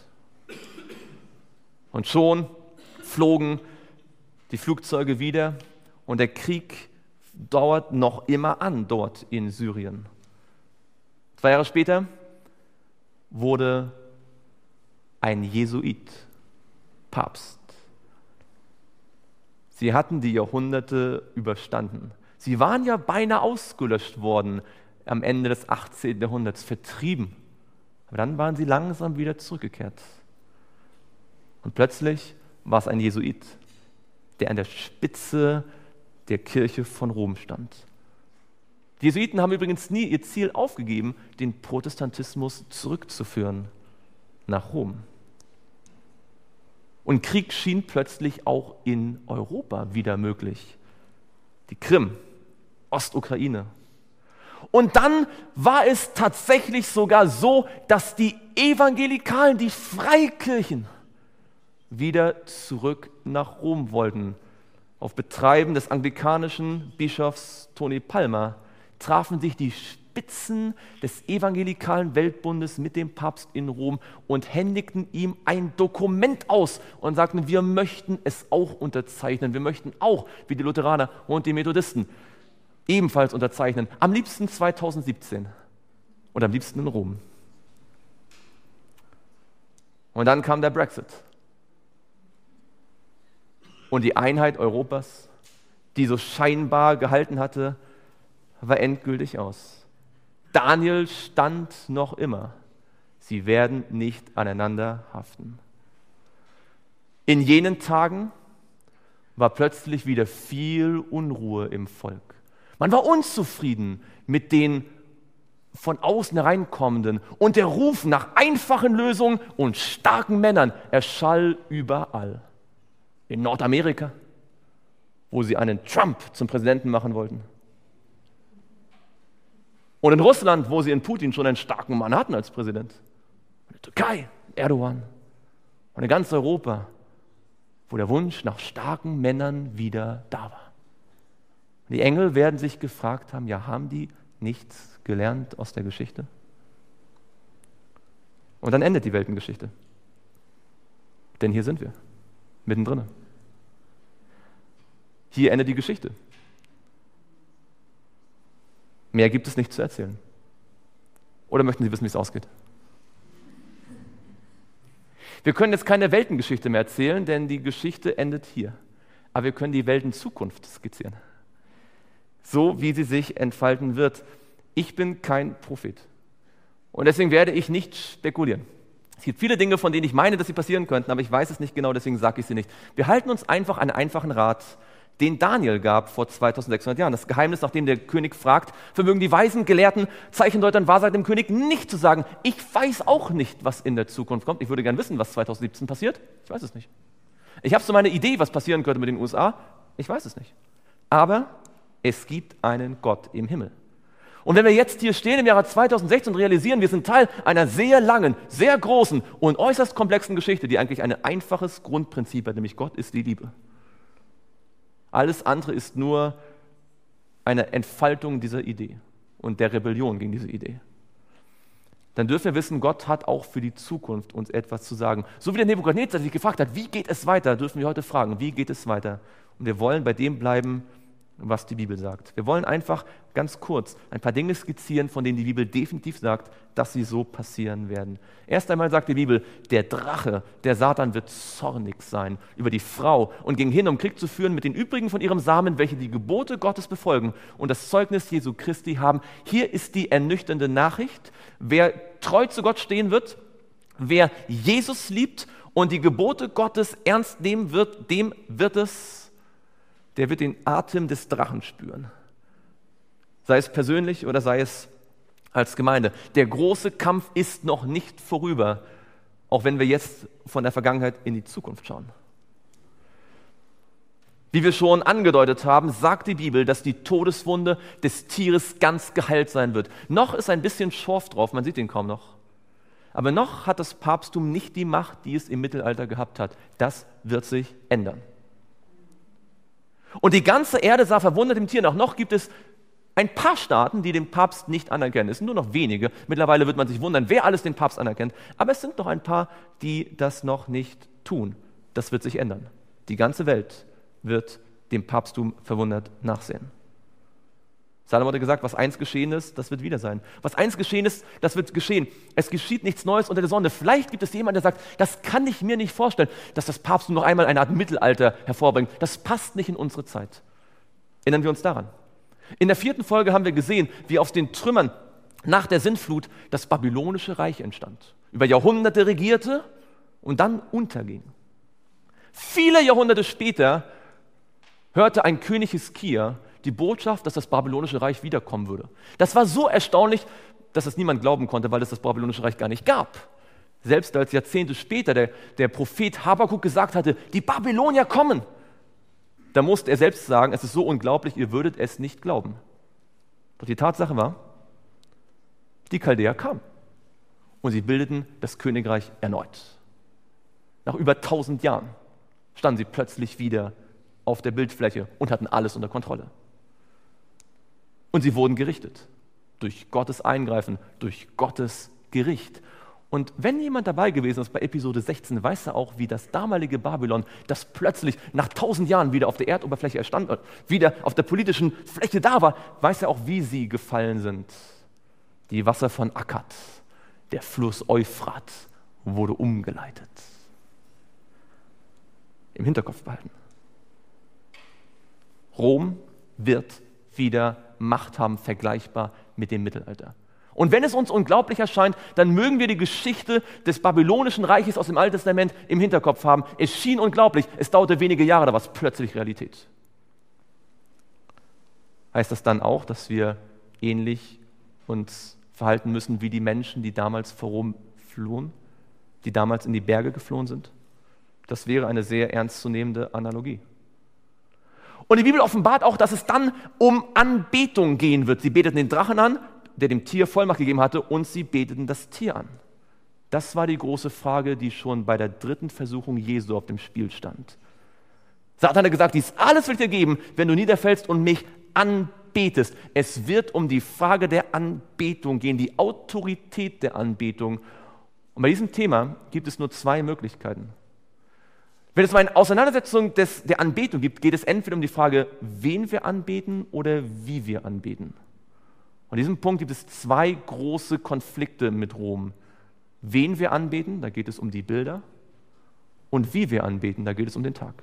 Und schon flogen die Flugzeuge wieder und der Krieg dauert noch immer an dort in Syrien. Zwei Jahre später wurde ein Jesuit Papst. Sie hatten die Jahrhunderte überstanden. Sie waren ja beinahe ausgelöscht worden am Ende des achtzehnten Jahrhunderts, vertrieben. Aber dann waren sie langsam wieder zurückgekehrt. Und plötzlich war es ein Jesuit, der an der Spitze der Kirche von Rom stand. Die Jesuiten haben übrigens nie ihr Ziel aufgegeben, den Protestantismus zurückzuführen nach Rom. Und Krieg schien plötzlich auch in Europa wieder möglich. Die Krim, Ostukraine. Und dann war es tatsächlich sogar so, dass die Evangelikalen, die Freikirchen, wieder zurück nach Rom wollten. Auf Betreiben des anglikanischen Bischofs Tony Palmer trafen sich die Spitzen des evangelikalen Weltbundes mit dem Papst in Rom und händigten ihm ein Dokument aus und sagten, wir möchten es auch unterzeichnen. Wir möchten auch, wie die Lutheraner und die Methodisten, ebenfalls unterzeichnen. Am liebsten zweitausendsiebzehn und am liebsten in Rom. Und dann kam der Brexit. Und die Einheit Europas, die so scheinbar gehalten hatte, war endgültig aus. Daniel stand noch immer. Sie werden nicht aneinander haften. In jenen Tagen war plötzlich wieder viel Unruhe im Volk. Man war unzufrieden mit den von außen hereinkommenden und der Ruf nach einfachen Lösungen und starken Männern erschall überall. In Nordamerika, wo sie einen Trump zum Präsidenten machen wollten. Und in Russland, wo sie in Putin schon einen starken Mann hatten als Präsident. In der Türkei, Erdogan. Und in ganz Europa, wo der Wunsch nach starken Männern wieder da war. Und die Engel werden sich gefragt haben, ja, haben die nichts gelernt aus der Geschichte? Und dann endet die Weltengeschichte. Denn hier sind wir, mittendrin. Hier endet die Geschichte. Mehr gibt es nicht zu erzählen. Oder möchten Sie wissen, wie es ausgeht? Wir können jetzt keine Weltengeschichte mehr erzählen, denn die Geschichte endet hier. Aber wir können die Weltenzukunft skizzieren. So, wie sie sich entfalten wird. Ich bin kein Prophet. Und deswegen werde ich nicht spekulieren. Es gibt viele Dinge, von denen ich meine, dass sie passieren könnten, aber ich weiß es nicht genau, deswegen sage ich sie nicht. Wir halten uns einfach einen einfachen Rat. den Daniel gab vor zweitausendsechshundert Jahren. Das Geheimnis, nachdem der König fragt, vermögen die Weisen, Gelehrten, Zeichendeutern, Wahrsager dem König nicht zu sagen, ich weiß auch nicht, was in der Zukunft kommt. Ich würde gern wissen, was zweitausendsiebzehn passiert. Ich weiß es nicht. Ich habe so meine Idee, was passieren könnte mit den U S A. Ich weiß es nicht. Aber es gibt einen Gott im Himmel. Und wenn wir jetzt hier stehen im Jahre zweitausendsechzehn und realisieren, wir sind Teil einer sehr langen, sehr großen und äußerst komplexen Geschichte, die eigentlich ein einfaches Grundprinzip hat, nämlich Gott ist die Liebe. Alles andere ist nur eine Entfaltung dieser Idee und der Rebellion gegen diese Idee. Dann dürfen wir wissen, Gott hat auch für die Zukunft uns etwas zu sagen. So wie der Nebukadnezar sich gefragt hat, wie geht es weiter, dürfen wir heute fragen, wie geht es weiter? Und wir wollen bei dem bleiben, was die Bibel sagt. Wir wollen einfach ganz kurz ein paar Dinge skizzieren, von denen die Bibel definitiv sagt, dass sie so passieren werden. Erst einmal sagt die Bibel, der Drache, der Satan, wird zornig sein über die Frau und ging hin, um Krieg zu führen mit den übrigen von ihrem Samen, welche die Gebote Gottes befolgen und das Zeugnis Jesu Christi haben. Hier ist die ernüchternde Nachricht. Wer treu zu Gott stehen wird, wer Jesus liebt und die Gebote Gottes ernst nehmen wird, dem wird es der wird den Atem des Drachen spüren. Sei es persönlich oder sei es als Gemeinde. Der große Kampf ist noch nicht vorüber, auch wenn wir jetzt von der Vergangenheit in die Zukunft schauen. Wie wir schon angedeutet haben, sagt die Bibel, dass die Todeswunde des Tieres ganz geheilt sein wird. Noch ist ein bisschen Schorf drauf, man sieht ihn kaum noch. Aber noch hat das Papsttum nicht die Macht, die es im Mittelalter gehabt hat. Das wird sich ändern. Und die ganze Erde sah verwundert dem Tier nach. Noch gibt es ein paar Staaten, die den Papst nicht anerkennen. Es sind nur noch wenige. Mittlerweile wird man sich wundern, wer alles den Papst anerkennt. Aber es sind noch ein paar, die das noch nicht tun. Das wird sich ändern. Die ganze Welt wird dem Papsttum verwundert nachsehen. Salomo hat gesagt, was einst geschehen ist, das wird wieder sein. Was einst geschehen ist, das wird geschehen. Es geschieht nichts Neues unter der Sonne. Vielleicht gibt es jemanden, der sagt, das kann ich mir nicht vorstellen, dass das Papsttum noch einmal eine Art Mittelalter hervorbringt. Das passt nicht in unsere Zeit. Erinnern wir uns daran. In der vierten Folge haben wir gesehen, wie aus den Trümmern nach der Sintflut das babylonische Reich entstand. Über Jahrhunderte regierte und dann unterging. Viele Jahrhunderte später hörte ein König Hiskia die Botschaft, dass das babylonische Reich wiederkommen würde. Das war so erstaunlich, dass es niemand glauben konnte, weil es das babylonische Reich gar nicht gab. Selbst als Jahrzehnte später der, der Prophet Habakuk gesagt hatte, die Babylonier kommen, da musste er selbst sagen, es ist so unglaublich, ihr würdet es nicht glauben. Doch die Tatsache war, die Chaldäer kamen und sie bildeten das Königreich erneut. Nach über tausend Jahren standen sie plötzlich wieder auf der Bildfläche und hatten alles unter Kontrolle. Und sie wurden gerichtet. Durch Gottes Eingreifen, durch Gottes Gericht. Und wenn jemand dabei gewesen ist bei Episode sechzehn, weiß er auch, wie das damalige Babylon, das plötzlich nach tausend Jahren wieder auf der Erdoberfläche erstand, wieder auf der politischen Fläche da war, weiß er auch, wie sie gefallen sind. Die Wasser von Akkad, der Fluss Euphrat wurde umgeleitet. Im Hinterkopf behalten. Rom wird wieder Macht haben, vergleichbar mit dem Mittelalter. Und wenn es uns unglaublich erscheint, dann mögen wir die Geschichte des babylonischen Reiches aus dem Alten Testament im Hinterkopf haben. Es schien unglaublich, es dauerte wenige Jahre, da war es plötzlich Realität. Heißt das dann auch, dass wir ähnlich uns verhalten müssen wie die Menschen, die damals vor Rom flohen, die damals in die Berge geflohen sind? Das wäre eine sehr ernstzunehmende Analogie. Und die Bibel offenbart auch, dass es dann um Anbetung gehen wird. Sie beteten den Drachen an, der dem Tier Vollmacht gegeben hatte, und sie beteten das Tier an. Das war die große Frage, die schon bei der dritten Versuchung Jesu auf dem Spiel stand. Satan hat gesagt, dies alles will ich dir geben, wenn du niederfällst und mich anbetest. Es wird um die Frage der Anbetung gehen, die Autorität der Anbetung. Und bei diesem Thema gibt es nur zwei Möglichkeiten. Wenn es mal eine Auseinandersetzung des, der Anbetung gibt, geht es entweder um die Frage, wen wir anbeten oder wie wir anbeten. Und an diesem Punkt gibt es zwei große Konflikte mit Rom. Wen wir anbeten, da geht es um die Bilder, und wie wir anbeten, da geht es um den Tag.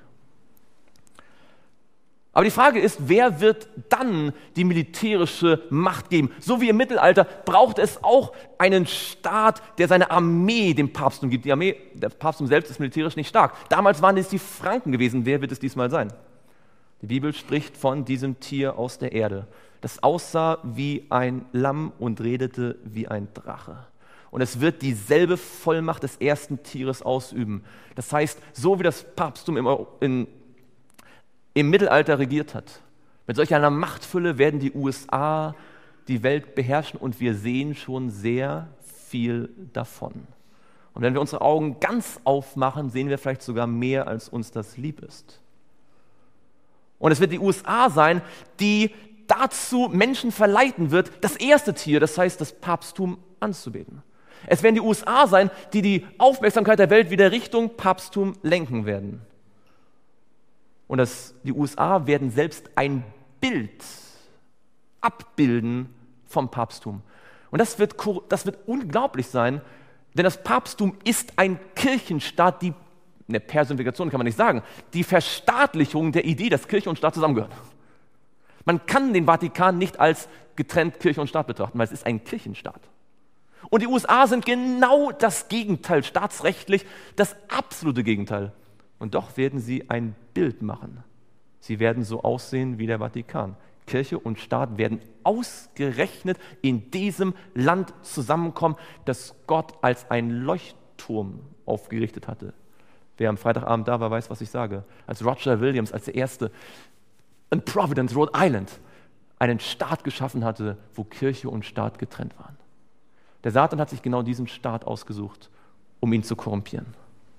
Aber die Frage ist, wer wird dann die militärische Macht geben? So wie im Mittelalter braucht es auch einen Staat, der seine Armee dem Papsttum gibt. Die Armee, der Papsttum selbst ist militärisch nicht stark. Damals waren es die Franken gewesen. Wer wird es diesmal sein? Die Bibel spricht von diesem Tier aus der Erde, das aussah wie ein Lamm und redete wie ein Drache. Und es wird dieselbe Vollmacht des ersten Tieres ausüben. Das heißt, so wie das Papsttum im, in, im Mittelalter regiert hat, mit solch einer Machtfülle werden die U S A die Welt beherrschen und wir sehen schon sehr viel davon. Und wenn wir unsere Augen ganz aufmachen, sehen wir vielleicht sogar mehr, als uns das lieb ist. Und es wird die U S A sein, die dazu Menschen verleiten wird, das erste Tier, das heißt das Papsttum, anzubeten. Es werden die U S A sein, die die Aufmerksamkeit der Welt wieder Richtung Papsttum lenken werden. Und das, die U S A werden selbst ein Bild abbilden vom Papsttum. Und das wird, das wird unglaublich sein, denn das Papsttum ist ein Kirchenstaat, die, eine Personifikation kann man nicht sagen, die Verstaatlichung der Idee, dass Kirche und Staat zusammengehören. Man kann den Vatikan nicht als getrennt Kirche und Staat betrachten, weil es ist ein Kirchenstaat. Und die U S A sind genau das Gegenteil, staatsrechtlich das absolute Gegenteil. Und doch werden sie ein Bild machen. Sie werden so aussehen wie der Vatikan. Kirche und Staat werden ausgerechnet in diesem Land zusammenkommen, das Gott als ein Leuchtturm aufgerichtet hatte. Wer am Freitagabend da war, weiß, was ich sage. Als Roger Williams, als der Erste in Providence, Rhode Island, einen Staat geschaffen hatte, wo Kirche und Staat getrennt waren. Der Satan hat sich genau diesen Staat ausgesucht, um ihn zu korrumpieren.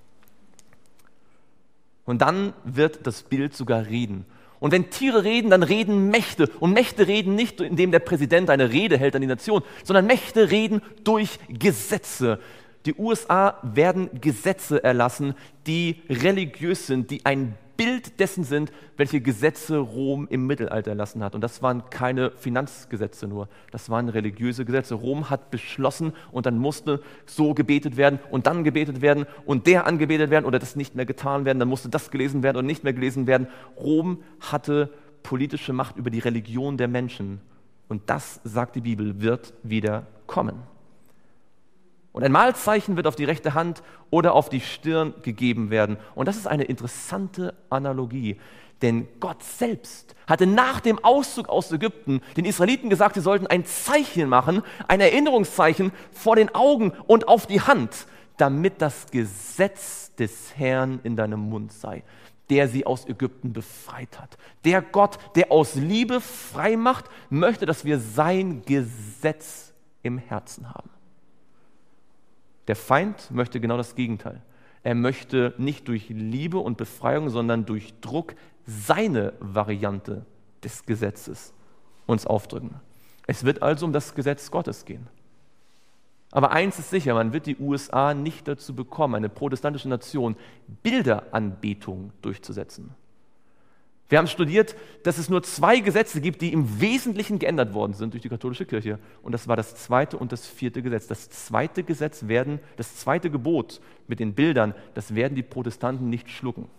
Und dann wird das Bild sogar reden. Und wenn Tiere reden, dann reden Mächte. Und Mächte reden nicht, indem der Präsident eine Rede hält an die Nation, sondern Mächte reden durch Gesetze. Die U S A werden Gesetze erlassen, die religiös sind, die ein Bild dessen sind, welche Gesetze Rom im Mittelalter erlassen hat. Und das waren keine Finanzgesetze nur, das waren religiöse Gesetze. Rom hat beschlossen und dann musste so gebetet werden und dann gebetet werden und der angebetet werden oder das nicht mehr getan werden, dann musste das gelesen werden und nicht mehr gelesen werden. Rom hatte politische Macht über die Religion der Menschen und das, sagt die Bibel, wird wieder kommen. Und ein Mahlzeichen wird auf die rechte Hand oder auf die Stirn gegeben werden. Und das ist eine interessante Analogie, denn Gott selbst hatte nach dem Auszug aus Ägypten den Israeliten gesagt, sie sollten ein Zeichen machen, ein Erinnerungszeichen vor den Augen und auf die Hand, damit das Gesetz des Herrn in deinem Mund sei, der sie aus Ägypten befreit hat. Der Gott, der aus Liebe frei macht, möchte, dass wir sein Gesetz im Herzen haben. Der Feind möchte genau das Gegenteil. Er möchte nicht durch Liebe und Befreiung, sondern durch Druck seine Variante des Gesetzes uns aufdrücken. Es wird also um das Gesetz Gottes gehen. Aber eins ist sicher, man wird die U S A nicht dazu bekommen, eine protestantische Nation, Bilderanbetung durchzusetzen. Wir haben studiert, dass es nur zwei Gesetze gibt, die im Wesentlichen geändert worden sind durch die katholische Kirche. Und das war das zweite und das vierte Gesetz. Das zweite Gesetz werden, das zweite Gebot mit den Bildern, das werden die Protestanten nicht schlucken.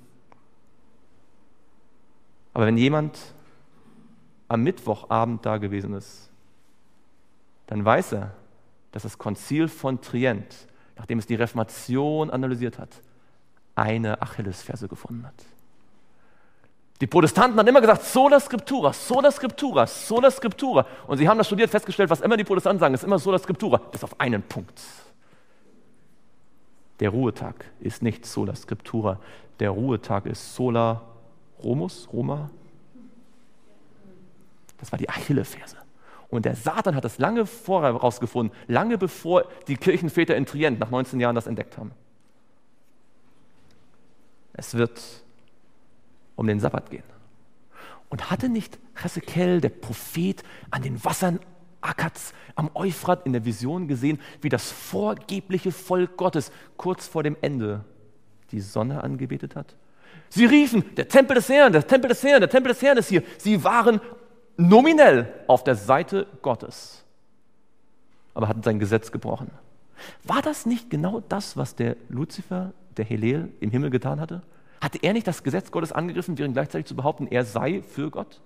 Aber wenn jemand am Mittwochabend da gewesen ist, dann weiß er, dass das Konzil von Trient, nachdem es die Reformation analysiert hat, eine Achillesferse gefunden hat. Die Protestanten haben immer gesagt, sola scriptura, sola scriptura, sola scriptura. Und sie haben das studiert, festgestellt, was immer die Protestanten sagen, ist immer sola scriptura, bis auf einen Punkt. Der Ruhetag ist nicht sola scriptura, der Ruhetag ist sola Romus, Roma. Das war die Achillesferse. Und der Satan hat das lange vorher herausgefunden, lange bevor die Kirchenväter in Trient nach neunzehn Jahren das entdeckt haben. Es wird um den Sabbat gehen. Und hatte nicht Hesekiel, der Prophet, an den Wassern Akkats am Euphrat in der Vision gesehen, wie das vorgebliche Volk Gottes kurz vor dem Ende die Sonne angebetet hat? Sie riefen, der Tempel des Herrn, der Tempel des Herrn, der Tempel des Herrn ist hier. Sie waren nominell auf der Seite Gottes, aber hatten sein Gesetz gebrochen. War das nicht genau das, was der Luzifer, der Hellel, im Himmel getan hatte? Hatte er nicht das Gesetz Gottes angegriffen, während gleichzeitig zu behaupten, er sei für Gott?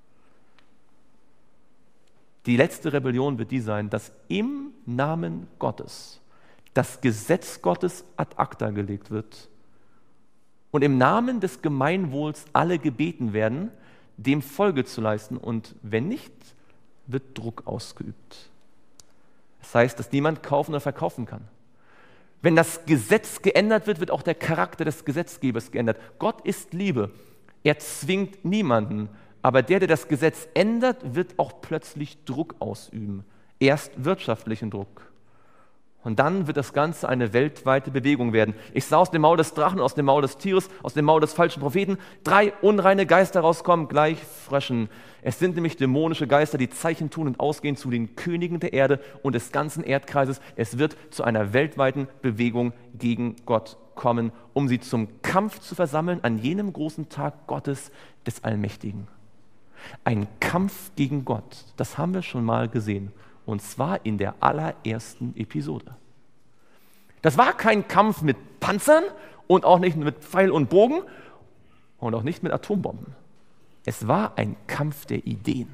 Die letzte Rebellion wird die sein, dass im Namen Gottes das Gesetz Gottes ad acta gelegt wird und im Namen des Gemeinwohls alle gebeten werden, dem Folge zu leisten und wenn nicht, wird Druck ausgeübt. Das heißt, dass niemand kaufen oder verkaufen kann. Wenn das Gesetz geändert wird, wird auch der Charakter des Gesetzgebers geändert. Gott ist Liebe. Er zwingt niemanden. Aber der, der das Gesetz ändert, wird auch plötzlich Druck ausüben. Erst wirtschaftlichen Druck. Und dann wird das Ganze eine weltweite Bewegung werden. Ich sah aus dem Maul des Drachen, aus dem Maul des Tieres, aus dem Maul des falschen Propheten drei unreine Geister rauskommen, gleich Fröschen. Es sind nämlich dämonische Geister, die Zeichen tun und ausgehen zu den Königen der Erde und des ganzen Erdkreises. Es wird zu einer weltweiten Bewegung gegen Gott kommen, um sie zum Kampf zu versammeln an jenem großen Tag Gottes des Allmächtigen. Ein Kampf gegen Gott, das haben wir schon mal gesehen. Und zwar in der allerersten Episode. Das war kein Kampf mit Panzern und auch nicht mit Pfeil und Bogen und auch nicht mit Atombomben. Es war ein Kampf der Ideen.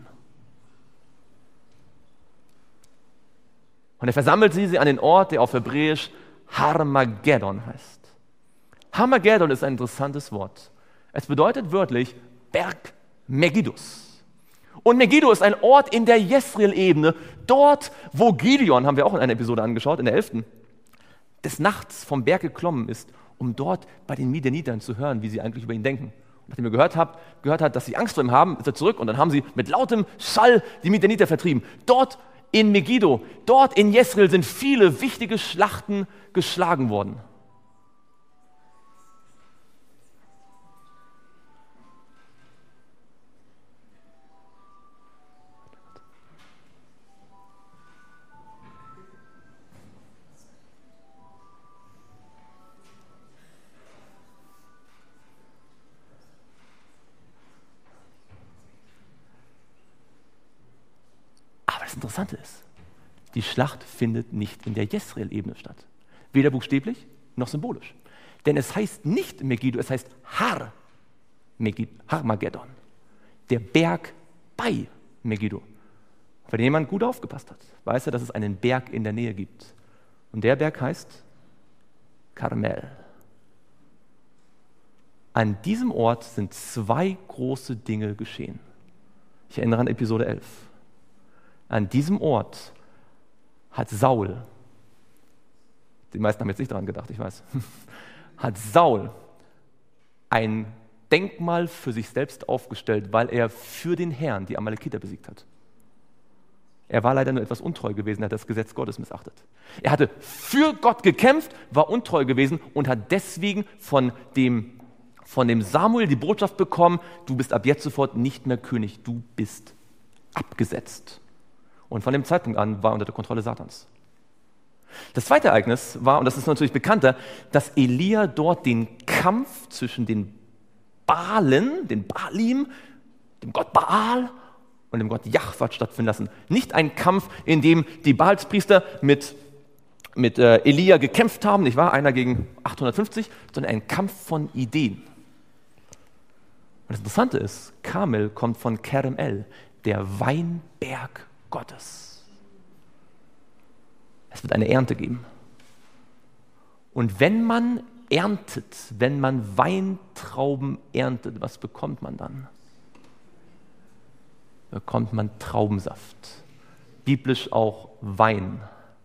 Und er versammelte sie an den Ort, der auf Hebräisch Harmageddon heißt. Harmageddon ist ein interessantes Wort. Es bedeutet wörtlich Berg Megiddus. Und Megiddo ist ein Ort in der Jesreel-Ebene, dort, wo Gideon, haben wir auch in einer Episode angeschaut, in der elften, des Nachts vom Berg geklommen ist, um dort bei den Midianitern zu hören, wie sie eigentlich über ihn denken. Und nachdem er gehört hat, gehört hat, dass sie Angst vor ihm haben, ist er zurück und dann haben sie mit lautem Schall die Midianiter vertrieben. Dort in Megiddo, dort in Jesreel sind viele wichtige Schlachten geschlagen worden. Das Interessante ist, die Schlacht findet nicht in der Jesreel-Ebene statt. Weder buchstäblich noch symbolisch. Denn es heißt nicht Megiddo, es heißt Har Megiddo, Harmageddon. Der Berg bei Megiddo. Wenn jemand gut aufgepasst hat, weiß er, dass es einen Berg in der Nähe gibt. Und der Berg heißt Karmel. An diesem Ort sind zwei große Dinge geschehen. Ich erinnere an Episode elf. An diesem Ort hat Saul, die meisten haben jetzt nicht daran gedacht, ich weiß, hat Saul ein Denkmal für sich selbst aufgestellt, weil er für den Herrn die Amalekiter besiegt hat. Er war leider nur etwas untreu gewesen, er hat das Gesetz Gottes missachtet. Er hatte für Gott gekämpft, war untreu gewesen und hat deswegen von dem, von dem Samuel die Botschaft bekommen, du bist ab jetzt sofort nicht mehr König, du bist abgesetzt. Und von dem Zeitpunkt an war er unter der Kontrolle Satans. Das zweite Ereignis war, und das ist natürlich bekannter, dass Elia dort den Kampf zwischen den Baalen, den Baalim, dem Gott Baal und dem Gott Jahwe stattfinden lassen. Nicht ein Kampf, in dem die Baalspriester mit, mit äh, Elia gekämpft haben, nicht wahr? Einer gegen achthundertfünfzig, sondern ein Kampf von Ideen. Und das Interessante ist, Karmel kommt von Kerem-El, der Weinberg Gottes. Es wird eine Ernte geben. Und wenn man erntet, wenn man Weintrauben erntet, was bekommt man dann? Bekommt man Traubensaft. Biblisch auch Wein.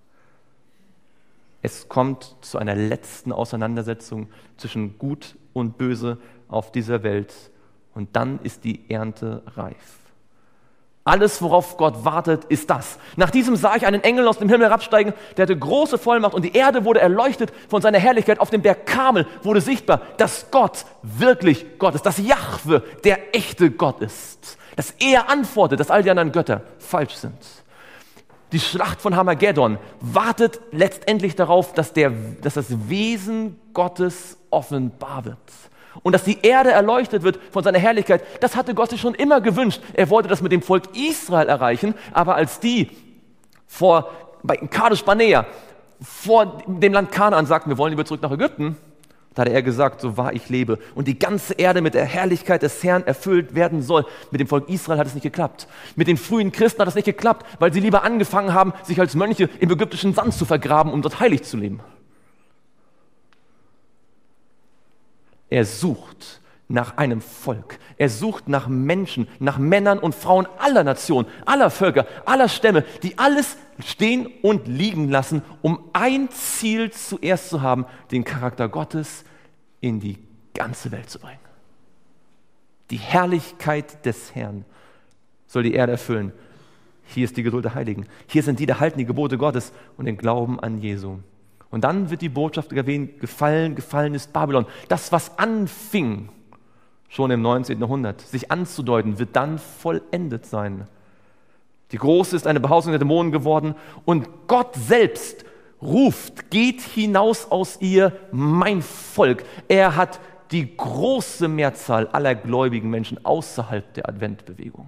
Es kommt zu einer letzten Auseinandersetzung zwischen Gut und Böse auf dieser Welt und dann ist die Ernte reif. Alles, worauf Gott wartet, ist das. Nach diesem sah ich einen Engel aus dem Himmel herabsteigen, der hatte große Vollmacht und die Erde wurde erleuchtet von seiner Herrlichkeit. Auf dem Berg Karmel wurde sichtbar, dass Gott wirklich Gott ist, dass Jahwe der echte Gott ist, dass er antwortet, dass all die anderen Götter falsch sind. Die Schlacht von Harmageddon wartet letztendlich darauf, dass, der, dass das Wesen Gottes offenbar wird. Und dass die Erde erleuchtet wird von seiner Herrlichkeit, das hatte Gott sich schon immer gewünscht. Er wollte das mit dem Volk Israel erreichen, aber als die vor, bei Kadesh Barnea, vor dem Land Kanaan sagten, wir wollen lieber zurück nach Ägypten, da hatte er gesagt, so wahr ich lebe und die ganze Erde mit der Herrlichkeit des Herrn erfüllt werden soll. Mit dem Volk Israel hat es nicht geklappt. Mit den frühen Christen hat es nicht geklappt, weil sie lieber angefangen haben, sich als Mönche im ägyptischen Sand zu vergraben, um dort heilig zu leben. Er sucht nach einem Volk. Er sucht nach Menschen, nach Männern und Frauen aller Nationen, aller Völker, aller Stämme, die alles stehen und liegen lassen, um ein Ziel zuerst zu haben, den Charakter Gottes in die ganze Welt zu bringen. Die Herrlichkeit des Herrn soll die Erde erfüllen. Hier ist die Geduld der Heiligen. Hier sind die, die halten die Gebote Gottes und den Glauben an Jesu. Und dann wird die Botschaft erwähnt, gefallen, gefallen ist Babylon. Das, was anfing, schon im neunzehnten Jahrhundert, sich anzudeuten, wird dann vollendet sein. Die Große ist eine Behausung der Dämonen geworden und Gott selbst ruft, geht hinaus aus ihr, mein Volk. Er hat die große Mehrzahl aller gläubigen Menschen außerhalb der Adventbewegung.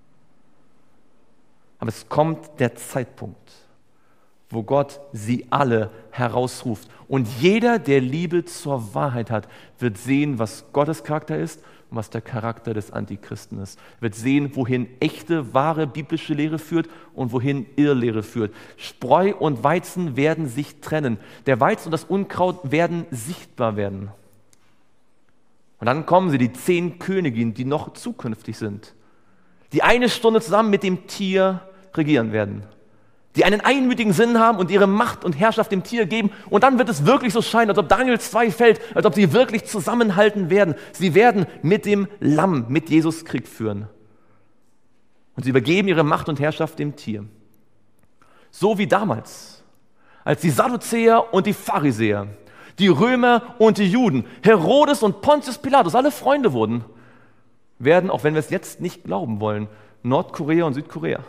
Aber es kommt der Zeitpunkt, wo Gott sie alle herausruft. Und jeder, der Liebe zur Wahrheit hat, wird sehen, was Gottes Charakter ist und was der Charakter des Antichristen ist. Wird sehen, wohin echte, wahre biblische Lehre führt und wohin Irrlehre führt. Spreu und Weizen werden sich trennen. Der Weizen und das Unkraut werden sichtbar werden. Und dann kommen sie, die zehn Königinnen, die noch zukünftig sind, die eine Stunde zusammen mit dem Tier regieren werden, die einen einmütigen Sinn haben und ihre Macht und Herrschaft dem Tier geben. Und dann wird es wirklich so scheinen, als ob Daniel zwei fällt, als ob sie wirklich zusammenhalten werden. Sie werden mit dem Lamm, mit Jesus Krieg führen. Und sie übergeben ihre Macht und Herrschaft dem Tier. So wie damals, als die Sadduzäer und die Pharisäer, die Römer und die Juden, Herodes und Pontius Pilatus, alle Freunde wurden, werden, auch wenn wir es jetzt nicht glauben wollen, Nordkorea und Südkorea,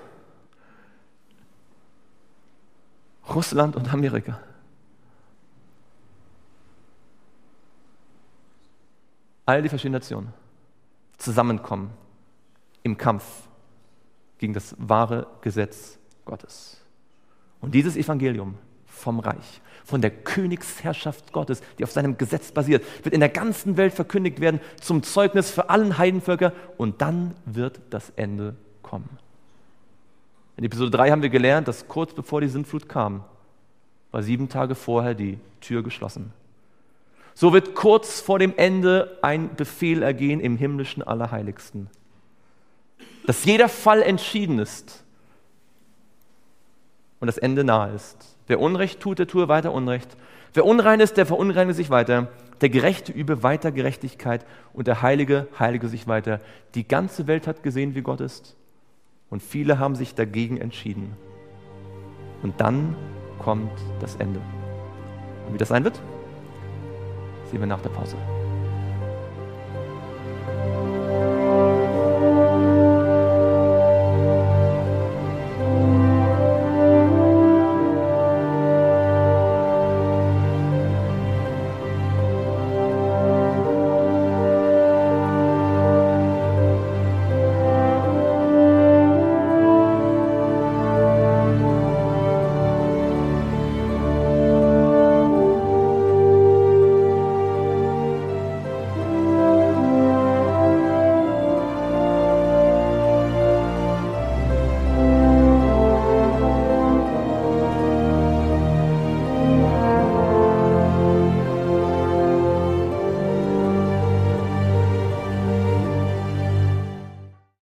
Russland und Amerika. All die verschiedenen Nationen zusammenkommen im Kampf gegen das wahre Gesetz Gottes. Und dieses Evangelium vom Reich, von der Königsherrschaft Gottes, die auf seinem Gesetz basiert, wird in der ganzen Welt verkündigt werden zum Zeugnis für allen Heidenvölker und dann wird das Ende kommen. In Episode drei haben wir gelernt, dass kurz bevor die Sintflut kam, war sieben Tage vorher die Tür geschlossen. So wird kurz vor dem Ende ein Befehl ergehen im himmlischen Allerheiligsten, dass jeder Fall entschieden ist und das Ende nahe ist. Wer Unrecht tut, der tue weiter Unrecht. Wer unrein ist, der verunreinigt sich weiter. Der Gerechte übe weiter Gerechtigkeit und der Heilige heilige sich weiter. Die ganze Welt hat gesehen, wie Gott ist. Und viele haben sich dagegen entschieden. Und dann kommt das Ende. Und wie das sein wird, sehen wir nach der Pause.